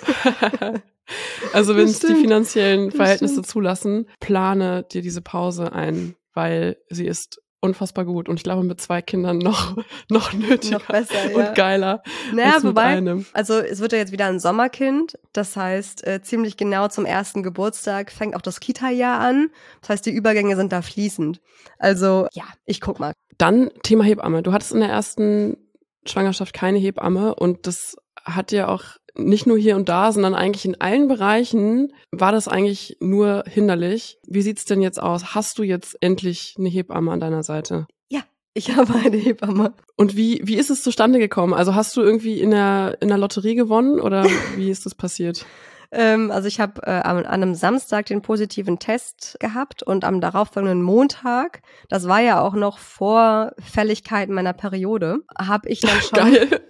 Also wenn es die finanziellen Verhältnisse zulassen, plane dir diese Pause ein, weil sie ist unfassbar gut und ich glaube mit zwei Kindern noch noch nötiger Noch besser, und ja. geiler Naja, als mit wobei, einem. also es wird ja jetzt wieder ein Sommerkind. Das heißt, äh, ziemlich genau zum ersten Geburtstag fängt auch das Kita-Jahr an. Das heißt, die Übergänge sind da fließend. Also ja, ich guck mal. Dann Thema Hebamme. Du hattest in der ersten Schwangerschaft keine Hebamme und das hat ja auch nicht nur hier und da, sondern eigentlich in allen Bereichen war das eigentlich nur hinderlich. Wie sieht's denn jetzt aus? Hast du jetzt endlich eine Hebamme an deiner Seite? Ja, ich habe eine Hebamme. Und wie wie ist es zustande gekommen? Also hast du irgendwie in der in der Lotterie gewonnen oder wie ist das passiert? Ähm, also ich habe äh, an einem Samstag den positiven Test gehabt und am darauffolgenden Montag, das war ja auch noch vor Fälligkeit meiner Periode, habe ich dann schon Geil.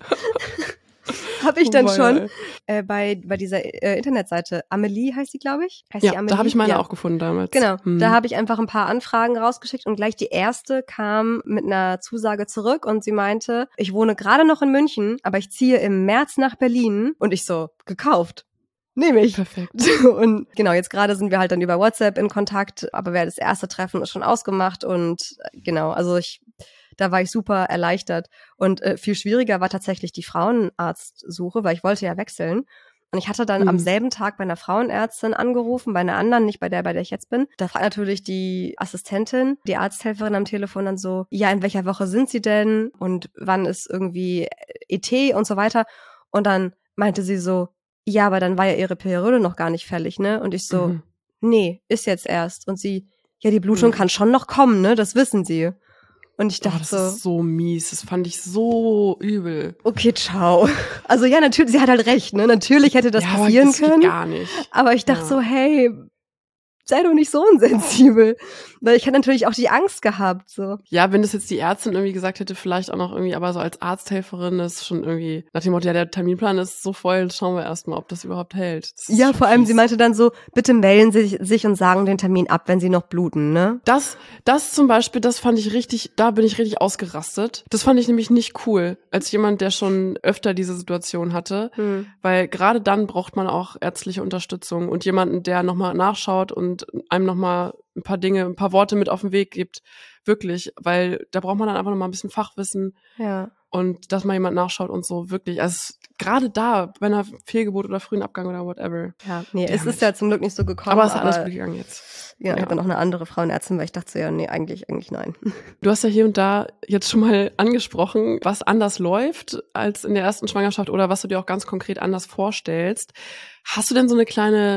habe ich dann Oh, schon geil. äh, bei bei dieser äh, Internetseite, Amelie heißt sie, glaube ich. Heißt Ja, die Amelie? da habe ich meine Ja. auch gefunden damals. Genau, Hm. da habe ich einfach ein paar Anfragen rausgeschickt und gleich die erste kam mit einer Zusage zurück und sie meinte, ich wohne gerade noch in München, aber ich ziehe im März nach Berlin und ich so, gekauft. Nehme ich. Perfekt. Und genau, jetzt gerade sind wir halt dann über WhatsApp in Kontakt, aber wer das erste Treffen ist schon ausgemacht und äh, genau, also ich, da war ich super erleichtert. Und äh, viel schwieriger war tatsächlich die Frauenarztsuche, weil ich wollte ja wechseln. Und ich hatte dann Mhm. am selben Tag bei einer Frauenärztin angerufen, bei einer anderen, nicht bei der, bei der ich jetzt bin. Da fragt natürlich die Assistentin, die Arzthelferin am Telefon dann so, ja, in welcher Woche sind Sie denn? Und wann ist irgendwie E T und so weiter? Und dann meinte sie so, ja, aber dann war ja Ihre Periode noch gar nicht fällig, ne? Und ich so, Mhm. nee, ist jetzt erst. Und sie, ja, die Blutung Mhm. kann schon noch kommen, ne? Das wissen Sie. Und ich Oh, dachte das so, ist so mies. Das fand ich so übel. okay, ciao. Also ja, natürlich, sie hat halt recht, ne? Natürlich hätte das ja, aber passieren das geht können. gar nicht. Aber ich dachte Ja. so, hey, sei doch nicht so unsensibel. Weil ich hätte natürlich auch die Angst gehabt, so. Ja, wenn das jetzt die Ärztin irgendwie gesagt hätte, vielleicht auch noch irgendwie, aber so als Arzthelferin ist schon irgendwie, nach dem Motto, ja, der Terminplan ist so voll, schauen wir erstmal, ob das überhaupt hält. Das ist Ja, schon vor allem, fies. sie meinte dann so, bitte melden Sie sich und sagen den Termin ab, wenn Sie noch bluten, ne? Das, das zum Beispiel, das fand ich richtig, da bin ich richtig ausgerastet. Das fand ich nämlich nicht cool, als jemand, der schon öfter diese Situation hatte, Hm. weil gerade dann braucht man auch ärztliche Unterstützung und jemanden, der nochmal nachschaut und einem nochmal ein paar Dinge, ein paar Worte mit auf den Weg gibt. Wirklich, weil da braucht man dann einfach nochmal ein bisschen Fachwissen Ja. und dass mal jemand nachschaut und so, wirklich. Also gerade da, bei einer Fehlgeburt oder frühen Abgang oder whatever. Ja, nee, es Damn ist it. ja zum Glück nicht so gekommen. Aber es ist alles gut gegangen jetzt. Ja, ich Ja. habe dann auch eine andere Frauenärztin, weil ich dachte so, ja, nee, eigentlich, eigentlich nein. Du hast ja hier und da jetzt schon mal angesprochen, was anders läuft als in der ersten Schwangerschaft oder was du dir auch ganz konkret anders vorstellst. Hast du denn so eine kleine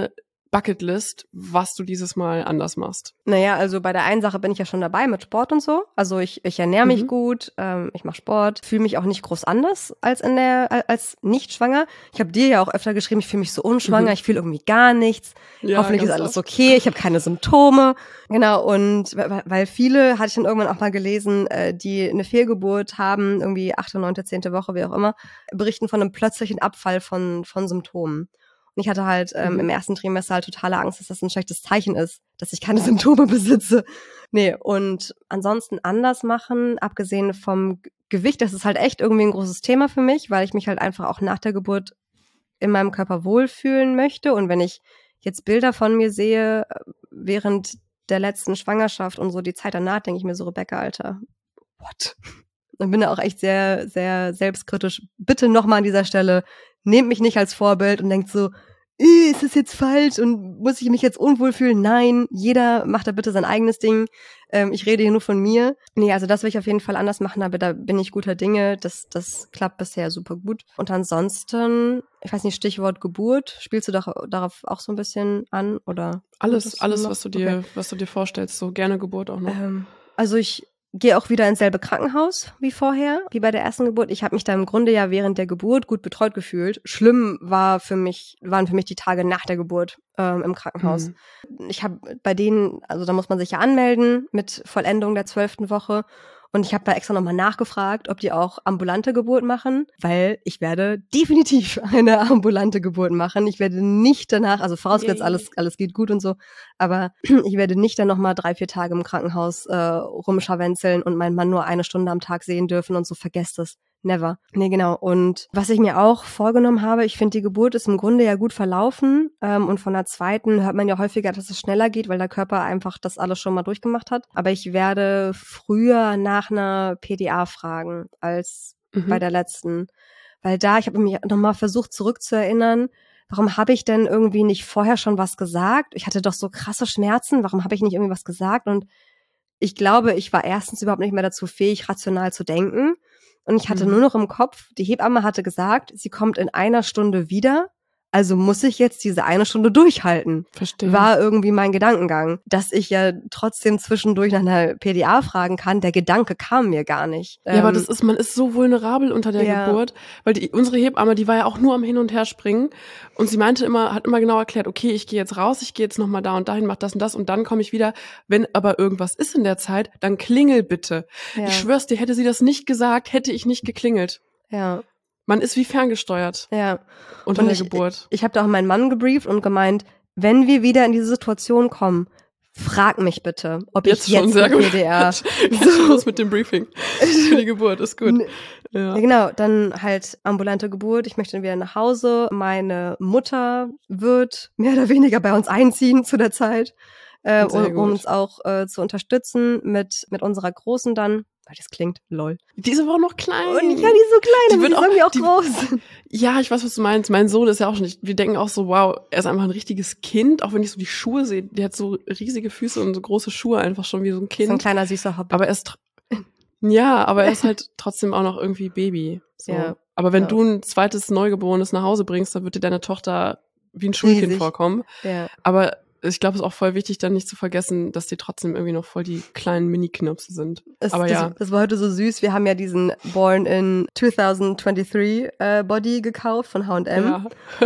Bucketlist, was du dieses Mal anders machst? Naja, also bei der einen Sache bin ich ja schon dabei mit Sport und so. Also ich, ich ernähre mich Mhm. gut, ähm, ich mache Sport, fühle mich auch nicht groß anders als in der als nicht schwanger. Ich habe dir ja auch öfter geschrieben, ich fühle mich so unschwanger, Mhm. ich fühle irgendwie gar nichts. Ja, Hoffentlich ist ganz alles oft. okay, ich habe keine Symptome. Genau, und weil weil viele, hatte ich dann irgendwann auch mal gelesen, äh, die eine Fehlgeburt haben, irgendwie achte, neunte, zehnte Woche, wie auch immer, berichten von einem plötzlichen Abfall von von Symptomen. Und ich hatte halt ähm, Mhm. im ersten Trimester halt totale Angst, dass das ein schlechtes Zeichen ist, dass ich keine Symptome besitze. Nee, und ansonsten anders machen, abgesehen vom G- Gewicht, das ist halt echt irgendwie ein großes Thema für mich, weil ich mich halt einfach auch nach der Geburt in meinem Körper wohlfühlen möchte. Und wenn ich jetzt Bilder von mir sehe, äh, während der letzten Schwangerschaft und so die Zeit danach, denke ich mir so, Rebecca, Alter, what? Und bin da auch echt sehr, sehr selbstkritisch. Bitte nochmal an dieser Stelle, nehmt mich nicht als Vorbild und denkt so, "Äh, ist das jetzt falsch und muss ich mich jetzt unwohl fühlen?" Nein, jeder macht da bitte sein eigenes Ding. Ähm, ich rede hier nur von mir. Nee, also das will ich auf jeden Fall anders machen, aber da bin ich guter Dinge. Das, das klappt bisher super gut. Und ansonsten, ich weiß nicht, Stichwort Geburt, spielst du doch darauf auch so ein bisschen an, oder? Alles, Würdest du alles, noch- was du dir, Okay. was du dir vorstellst, so gerne Geburt auch noch. Ähm, also ich gehe auch wieder ins selbe Krankenhaus wie vorher, wie bei der ersten Geburt. Ich habe mich da im Grunde ja während der Geburt gut betreut gefühlt. Schlimm war für mich, waren für mich die Tage nach der Geburt ähm, im Krankenhaus. Mhm. Ich habe bei denen, also da muss man sich ja anmelden mit Vollendung der zwölften Woche. Und ich habe da extra nochmal nachgefragt, ob die auch ambulante Geburt machen, weil ich werde definitiv eine ambulante Geburt machen. Ich werde nicht danach, also vorausgesetzt Yay. alles alles geht gut und so, aber ich werde nicht dann nochmal drei, vier Tage im Krankenhaus äh, rumscharwenzeln und meinen Mann nur eine Stunde am Tag sehen dürfen und so, vergesst es. Never. Nee, genau. Und was ich mir auch vorgenommen habe, ich finde, die Geburt ist im Grunde ja gut verlaufen. Ähm, und von der zweiten hört man ja häufiger, dass es schneller geht, weil der Körper einfach das alles schon mal durchgemacht hat. Aber ich werde früher nach einer P D A fragen als Mhm. bei der letzten. Weil da, ich habe mich nochmal versucht zurückzuerinnern, warum habe ich denn irgendwie nicht vorher schon was gesagt? Ich hatte doch so krasse Schmerzen, warum habe ich nicht irgendwie was gesagt? Und ich glaube, ich war erstens überhaupt nicht mehr dazu fähig, rational zu denken. Und ich hatte Mhm. nur noch im Kopf, die Hebamme hatte gesagt, sie kommt in einer Stunde wieder, also muss ich jetzt diese eine Stunde durchhalten. Verstehe. War irgendwie mein Gedankengang. Dass ich ja trotzdem zwischendurch nach einer P D A fragen kann, der Gedanke kam mir gar nicht. Ja, aber Ähm, das ist, man ist so vulnerabel unter der ja. Geburt, weil die, unsere Hebamme, die war ja auch nur am Hin- und Herspringen und sie meinte immer, hat immer genau erklärt, okay, ich gehe jetzt raus, ich gehe jetzt nochmal da und dahin, mach das und das und dann komme ich wieder. Wenn aber irgendwas ist in der Zeit, dann klingel bitte. Ja, Ich schwör's dir, hätte sie das nicht gesagt, hätte ich nicht geklingelt. ja, Man ist wie ferngesteuert ja. unter Und der ich, Geburt. ich habe da auch meinen Mann gebrieft und gemeint, wenn wir wieder in diese Situation kommen, frag mich bitte, ob Jetzt ich schon, jetzt sehr eine gut. P D A Jetzt los mit dem Briefing für die Geburt, ist gut. N- Ja. Ja, genau, dann halt ambulante Geburt. Ich möchte wieder nach Hause. Meine Mutter wird mehr oder weniger bei uns einziehen zu der Zeit, äh, Sehr um, um gut. uns auch äh, zu unterstützen mit mit unserer Großen dann. Weil das klingt lol. Die ist aber auch noch klein. Und ja, die ist so klein, Die aber wird die auch- sollen wir auch die- groß. Ja, ich weiß, was du meinst. Mein Sohn ist ja auch schon nicht, wir denken auch so, wow, er ist einfach ein richtiges Kind, auch wenn ich so die Schuhe sehe, der hat so riesige Füße und so große Schuhe, einfach schon wie so ein So ein Kind. kleiner süßer Hobbit. Aber er ist, tr- ja, aber er ist halt trotzdem auch noch irgendwie Baby. So. Ja, aber wenn ja. du ein zweites Neugeborenes nach Hause bringst, dann wird dir deine Tochter wie ein Schulkind Riesig. vorkommen. ja. Aber ich glaube, es ist auch voll wichtig, dann nicht zu vergessen, dass die trotzdem irgendwie noch voll die kleinen Mini-Knirpse sind. Es, aber das, ja. das war heute so süß. Wir haben ja diesen Born in zwanzig zweiundzwanzig äh, Body gekauft von H und M. Ja.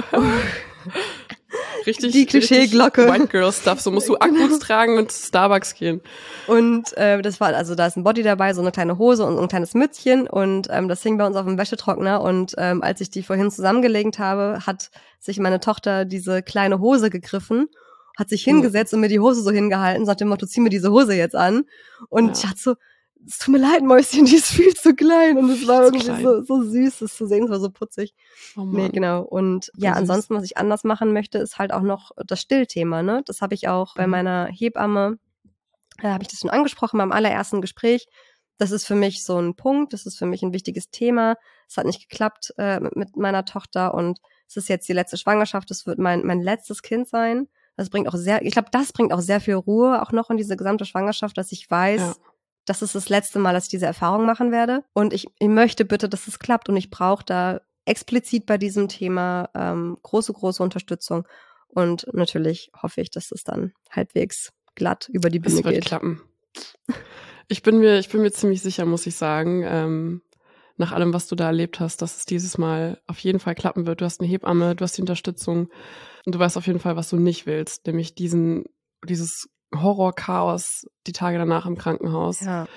Richtig, Die Klischee-Glocke. richtig White Girl Stuff. So musst du Akkus tragen und zu Starbucks gehen. Und äh, das war, also da ist ein Body dabei, so eine kleine Hose und so ein kleines Mützchen und ähm, das hing bei uns auf dem Wäschetrockner und ähm, als ich die vorhin zusammengelegt habe, hat sich meine Tochter diese kleine Hose gegriffen, hat sich hingesetzt und mir die Hose so hingehalten, sagt dem Motto, zieh mir diese Hose jetzt an und Ja. ich hatte so, es tut mir leid, Mäuschen, die ist viel zu klein und es war Viel zu irgendwie klein. so, so süß, das zu sehen, es war so putzig. Oh Mann. Nee, genau. Und ja, süß. ansonsten, was ich anders machen möchte, ist halt auch noch das Stillthema, ne? Das habe ich auch bei Mhm. meiner Hebamme, da habe ich das schon angesprochen beim allerersten Gespräch. Das ist für mich so ein Punkt, das ist für mich ein wichtiges Thema. Es hat nicht geklappt äh, mit, mit meiner Tochter und es ist jetzt die letzte Schwangerschaft, es wird mein mein letztes Kind sein. Das bringt auch sehr, ich glaube, das bringt auch sehr viel Ruhe auch noch in diese gesamte Schwangerschaft, dass ich weiß, Ja. das ist das letzte Mal, dass ich diese Erfahrung machen werde. Und ich, ich möchte bitte, dass es klappt und ich brauche da explizit bei diesem Thema ähm, große, große Unterstützung. Und natürlich hoffe ich, dass es dann halbwegs glatt über die Bühne Es wird geht. klappen. Ich bin mir, ich bin mir ziemlich sicher, muss ich sagen, ähm, nach allem, was du da erlebt hast, dass es dieses Mal auf jeden Fall klappen wird. Du hast eine Hebamme, du hast die Unterstützung und du weißt auf jeden Fall, was du nicht willst, nämlich diesen, dieses Horror-Chaos die Tage danach im Krankenhaus. Ja.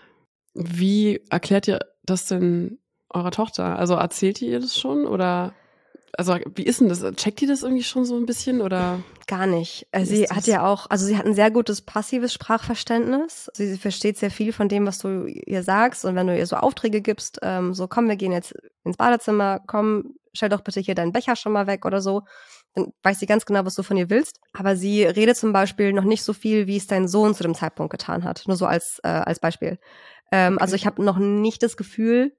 Wie erklärt ihr das denn eurer Tochter? Also erzählt ihr ihr das schon oder, also wie ist denn das? Checkt ihr das irgendwie schon so ein bisschen oder? Gar nicht. Äh, Wie Sie ist das? hat ja auch, also sie hat ein sehr gutes passives Sprachverständnis. Sie, sie versteht sehr viel von dem, was du ihr sagst. Und wenn du ihr so Aufträge gibst, ähm, so komm, wir gehen jetzt ins Badezimmer, komm, stell doch bitte hier deinen Becher schon mal weg oder so, dann weiß sie ganz genau, was du von ihr willst. Aber sie redet zum Beispiel noch nicht so viel, wie es dein Sohn zu dem Zeitpunkt getan hat. Nur so als, äh, als Beispiel. Ähm, Okay. Also ich habe noch nicht das Gefühl,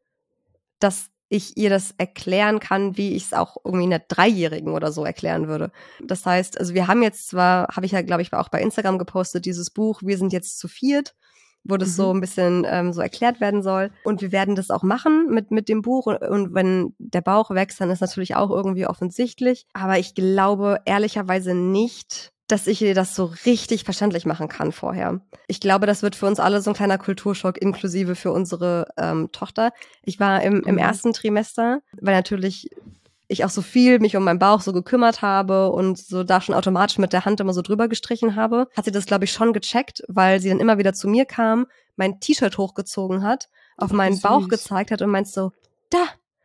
dass ich ihr das erklären kann, wie ich es auch irgendwie einer Dreijährigen oder so erklären würde. Das heißt, also wir haben jetzt zwar, habe ich ja, glaube ich, auch bei Instagram gepostet, dieses Buch, wir sind jetzt zu viert, wo das Mhm. so ein bisschen ähm, so erklärt werden soll. Und wir werden das auch machen mit mit dem Buch. Und, und wenn der Bauch wächst, dann ist natürlich auch irgendwie offensichtlich. Aber ich glaube ehrlicherweise nicht, dass ich ihr das so richtig verständlich machen kann vorher. Ich glaube, das wird für uns alle so ein kleiner Kulturschock, inklusive für unsere ähm, Tochter. Ich war im, im Mhm. ersten Trimester, weil natürlich ich auch so viel mich um meinen Bauch so gekümmert habe und so da schon automatisch mit der Hand immer so drüber gestrichen habe, hat sie das, glaube ich, schon gecheckt, weil sie dann immer wieder zu mir kam, mein T-Shirt hochgezogen hat, auf Ach, wie meinen Bauch süß. gezeigt hat und meint so, da,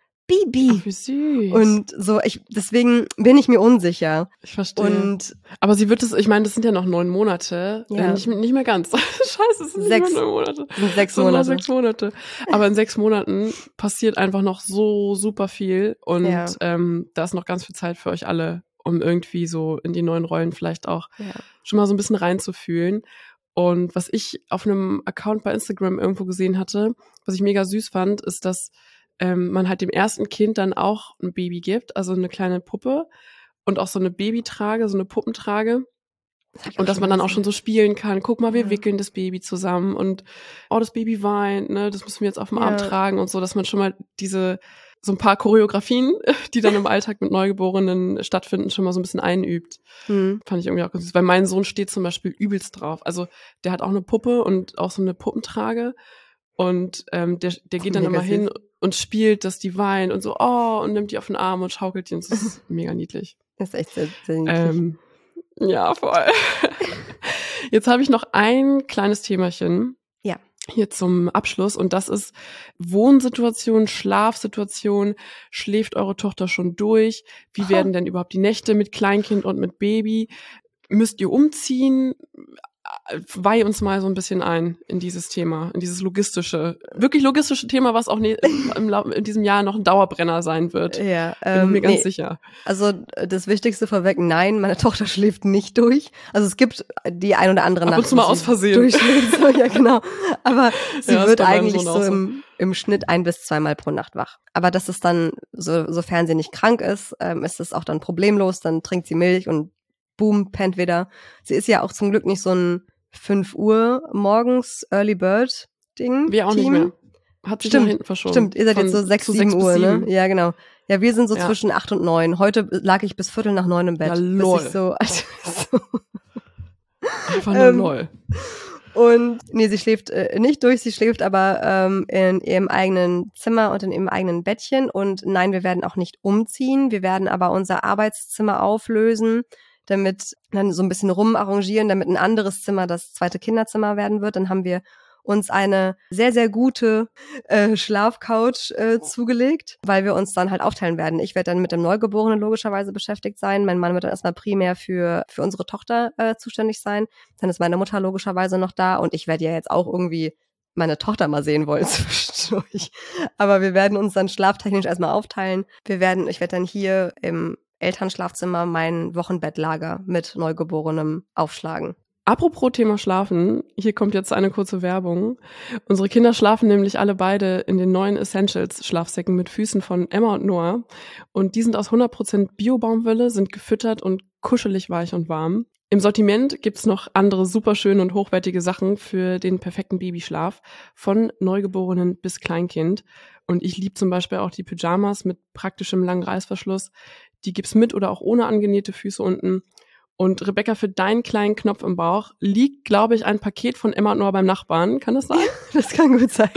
Bibi. Ach, wie süß. Und so, ich, deswegen bin ich mir unsicher. Ich verstehe. Und Aber sie wird es, ich meine, das sind ja noch neun Monate. Ja. Äh, nicht, nicht mehr ganz. Scheiße, es sind Sechs. nicht mehr neun Monate. sind sechs Es sind nur Monate. sechs Monate. Aber in sechs Monaten passiert einfach noch so super viel. Und Ja. ähm, da ist noch ganz viel Zeit für euch alle, um irgendwie so in die neuen Rollen vielleicht auch Ja. schon mal so ein bisschen reinzufühlen. Und was ich auf einem Account bei Instagram irgendwo gesehen hatte, was ich mega süß fand, ist, dass ähm, man halt dem ersten Kind dann auch ein Baby gibt, also eine kleine Puppe und auch so eine Babytrage, so eine Puppentrage. Das hab ich Und dass schon man mal dann auch schon gesehen. so spielen kann. Guck mal, wir Ja. wickeln das Baby zusammen und oh, das Baby weint, ne, das müssen wir jetzt auf dem Ja. Arm tragen und so, dass man schon mal diese, so ein paar Choreografien, die dann im Alltag mit Neugeborenen stattfinden, schon mal so ein bisschen einübt. Hm. Fand ich irgendwie auch ganz süß, weil mein Sohn steht zum Beispiel übelst drauf. Also der hat auch eine Puppe und auch so eine Puppentrage und ähm, der, der geht dann Mega immer süß. hin und spielt, dass die weint und so, oh, und nimmt die auf den Arm und schaukelt die und das ist mega niedlich. Das ist echt sehr, sehr niedlich. Ähm, ja, voll. Jetzt habe ich noch ein kleines Themachen. Ja. Hier zum Abschluss und das ist Wohnsituation, Schlafsituation. Schläft eure Tochter schon durch? Wie Oh. werden denn überhaupt die Nächte mit Kleinkind und mit Baby? Müsst ihr umziehen? Weih uns mal so ein bisschen ein in dieses Thema, in dieses logistische, wirklich logistische Thema, was auch ne, im, Lau- in diesem Jahr noch ein Dauerbrenner sein wird. Ja, Bin ich ähm, mir ganz nee, sicher. also äh, das Wichtigste vorweg, nein, meine Tochter schläft nicht durch. Also es gibt die ein oder andere Ab Nacht, und zu mal wo aus sie Versehen. durchschläft. So, ja, genau. Aber sie Ja, ist wird bei meinem eigentlich Sohn so auch so. im, im Schnitt ein bis zweimal pro Nacht wach. Aber das ist dann, so, sofern sie nicht krank ist, ähm, ist es auch dann problemlos. Dann trinkt sie Milch und boom, pennt wieder. Sie ist ja auch zum Glück nicht so ein fünf Uhr morgens Early Bird Ding. Wir auch nicht Team. mehr. Hat sich Stimmt, nach hinten verschoben. Stimmt, ihr seid Von jetzt so sechs, zu sieben bis Uhr, ne? sieben. Ja, genau. Ja, wir sind so Ja. zwischen acht und neun. Heute lag ich bis Viertel nach neun im Bett. Ja, lol. Bis ich so, also, so. Einfach nur Ähm, lol. Und nee, sie schläft äh, nicht durch, sie schläft aber ähm, in ihrem eigenen Zimmer und in ihrem eigenen Bettchen. Und nein, wir werden auch nicht umziehen. Wir werden aber unser Arbeitszimmer auflösen, damit dann so ein bisschen rumarrangieren, damit ein anderes Zimmer das zweite Kinderzimmer werden wird. Dann haben wir uns eine sehr, sehr gute äh, Schlafcouch äh, zugelegt, weil wir uns dann halt aufteilen werden. Ich werde dann mit dem Neugeborenen logischerweise beschäftigt sein. Mein Mann wird dann erstmal primär für für unsere Tochter äh, zuständig sein. Dann ist meine Mutter logischerweise noch da und ich werde ja jetzt auch irgendwie meine Tochter mal sehen wollen zwischendurch. Aber wir werden uns dann schlaftechnisch erstmal aufteilen. Wir werden, ich werde dann hier im Elternschlafzimmer mein Wochenbettlager mit Neugeborenem aufschlagen. Apropos Thema Schlafen, hier kommt jetzt eine kurze Werbung. Unsere Kinder schlafen nämlich alle beide in den neuen Essentials-Schlafsäcken mit Füßen von Emma und Noah. Und die sind aus hundert Prozent Bio-Baumwolle, sind gefüttert und kuschelig weich und warm. Im Sortiment gibt's noch andere super schöne und hochwertige Sachen für den perfekten Babyschlaf, von Neugeborenen bis Kleinkind. Und ich liebe zum Beispiel auch die Pyjamas mit praktischem langen Reißverschluss. Die gibt's mit oder auch ohne angenähte Füße unten. Und Rebecca, für deinen kleinen Knopf im Bauch liegt, glaube ich, ein Paket von Emma und Noah beim Nachbarn. Kann das sein? Das kann gut sein.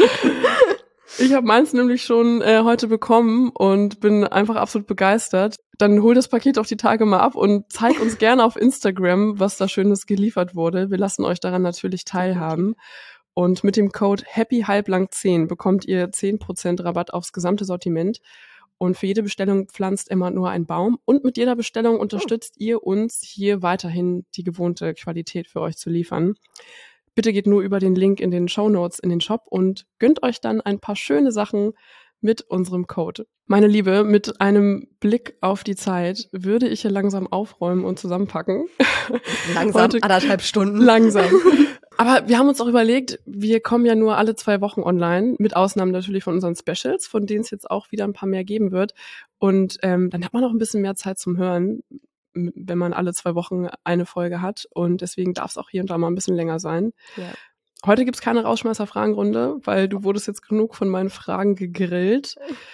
Ich habe meins nämlich schon äh, heute bekommen und bin einfach absolut begeistert. Dann hol das Paket auch die Tage mal ab und zeig uns gerne auf Instagram, was da Schönes geliefert wurde. Wir lassen euch daran natürlich teilhaben. Und mit dem Code happy halblang zehn bekommt ihr zehn Prozent Rabatt aufs gesamte Sortiment. Und für jede Bestellung pflanzt Emma nur einen Baum. Und mit jeder Bestellung unterstützt ihr uns, hier weiterhin die gewohnte Qualität für euch zu liefern. Bitte geht nur über den Link in den Shownotes in den Shop und gönnt euch dann ein paar schöne Sachen mit unserem Code. Meine Liebe, mit einem Blick auf die Zeit würde ich hier langsam aufräumen und zusammenpacken. Langsam, Heute, anderthalb Stunden. Langsam. Aber wir haben uns auch überlegt, wir kommen ja nur alle zwei Wochen online, mit Ausnahmen natürlich von unseren Specials, von denen es jetzt auch wieder ein paar mehr geben wird. Und ähm, dann hat man auch ein bisschen mehr Zeit zum Hören, wenn man alle zwei Wochen eine Folge hat. Und deswegen darf es auch hier und da mal ein bisschen länger sein. Ja. Heute gibt's keine Rausschmeißer-Fragenrunde, weil du wurdest jetzt genug von meinen Fragen gegrillt.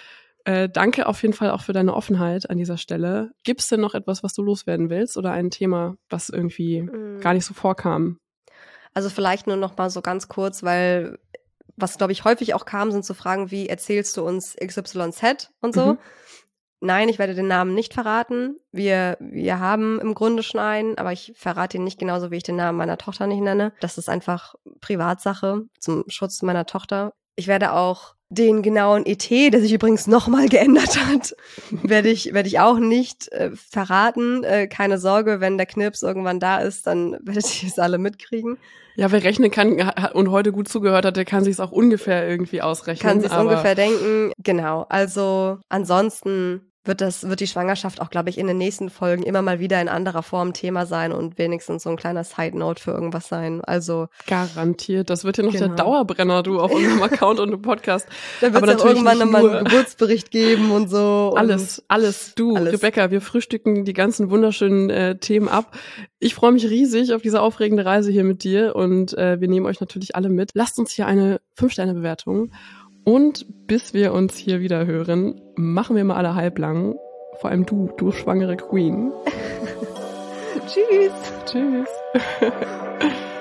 Äh, danke auf jeden Fall auch für deine Offenheit an dieser Stelle. Gibt's denn noch etwas, was du loswerden willst oder ein Thema, was irgendwie mm. gar nicht so vorkam? Also vielleicht nur noch mal so ganz kurz, weil was, glaube ich, häufig auch kam, sind so Fragen wie, erzählst du uns X Y Z und so? Mhm. Nein, ich werde den Namen nicht verraten. Wir, wir haben im Grunde schon einen, aber ich verrate ihn nicht genauso, wie ich den Namen meiner Tochter nicht nenne. Das ist einfach Privatsache zum Schutz meiner Tochter. Ich werde auch den genauen E T, der sich übrigens nochmal geändert hat, werde ich, werde ich auch nicht äh, verraten. Äh, keine Sorge, wenn der Knirps irgendwann da ist, dann werdet ihr es alle mitkriegen. Ja, wer rechnen kann und heute gut zugehört hat, der kann sich es auch ungefähr irgendwie ausrechnen. Kann sich es ungefähr denken. Genau. Also ansonsten wird das, wird die Schwangerschaft auch, glaube ich, in den nächsten Folgen immer mal wieder in anderer Form Thema sein und wenigstens so ein kleiner Side-Note für irgendwas sein. Also garantiert. Das wird ja noch genau. der Dauerbrenner, du, auf unserem Account und im Podcast. Da wird es auch irgendwann nochmal einen Geburtsbericht geben und so. Alles, und alles. Du, alles. Rebecca, wir frühstücken die ganzen wunderschönen äh, Themen ab. Ich freue mich riesig auf diese aufregende Reise hier mit dir und äh, wir nehmen euch natürlich alle mit. Lasst uns hier eine fünf Sterne Bewertung. Und bis wir uns hier wieder hören, machen wir mal alle halblang. Vor allem du, du schwangere Queen. Tschüss. Tschüss.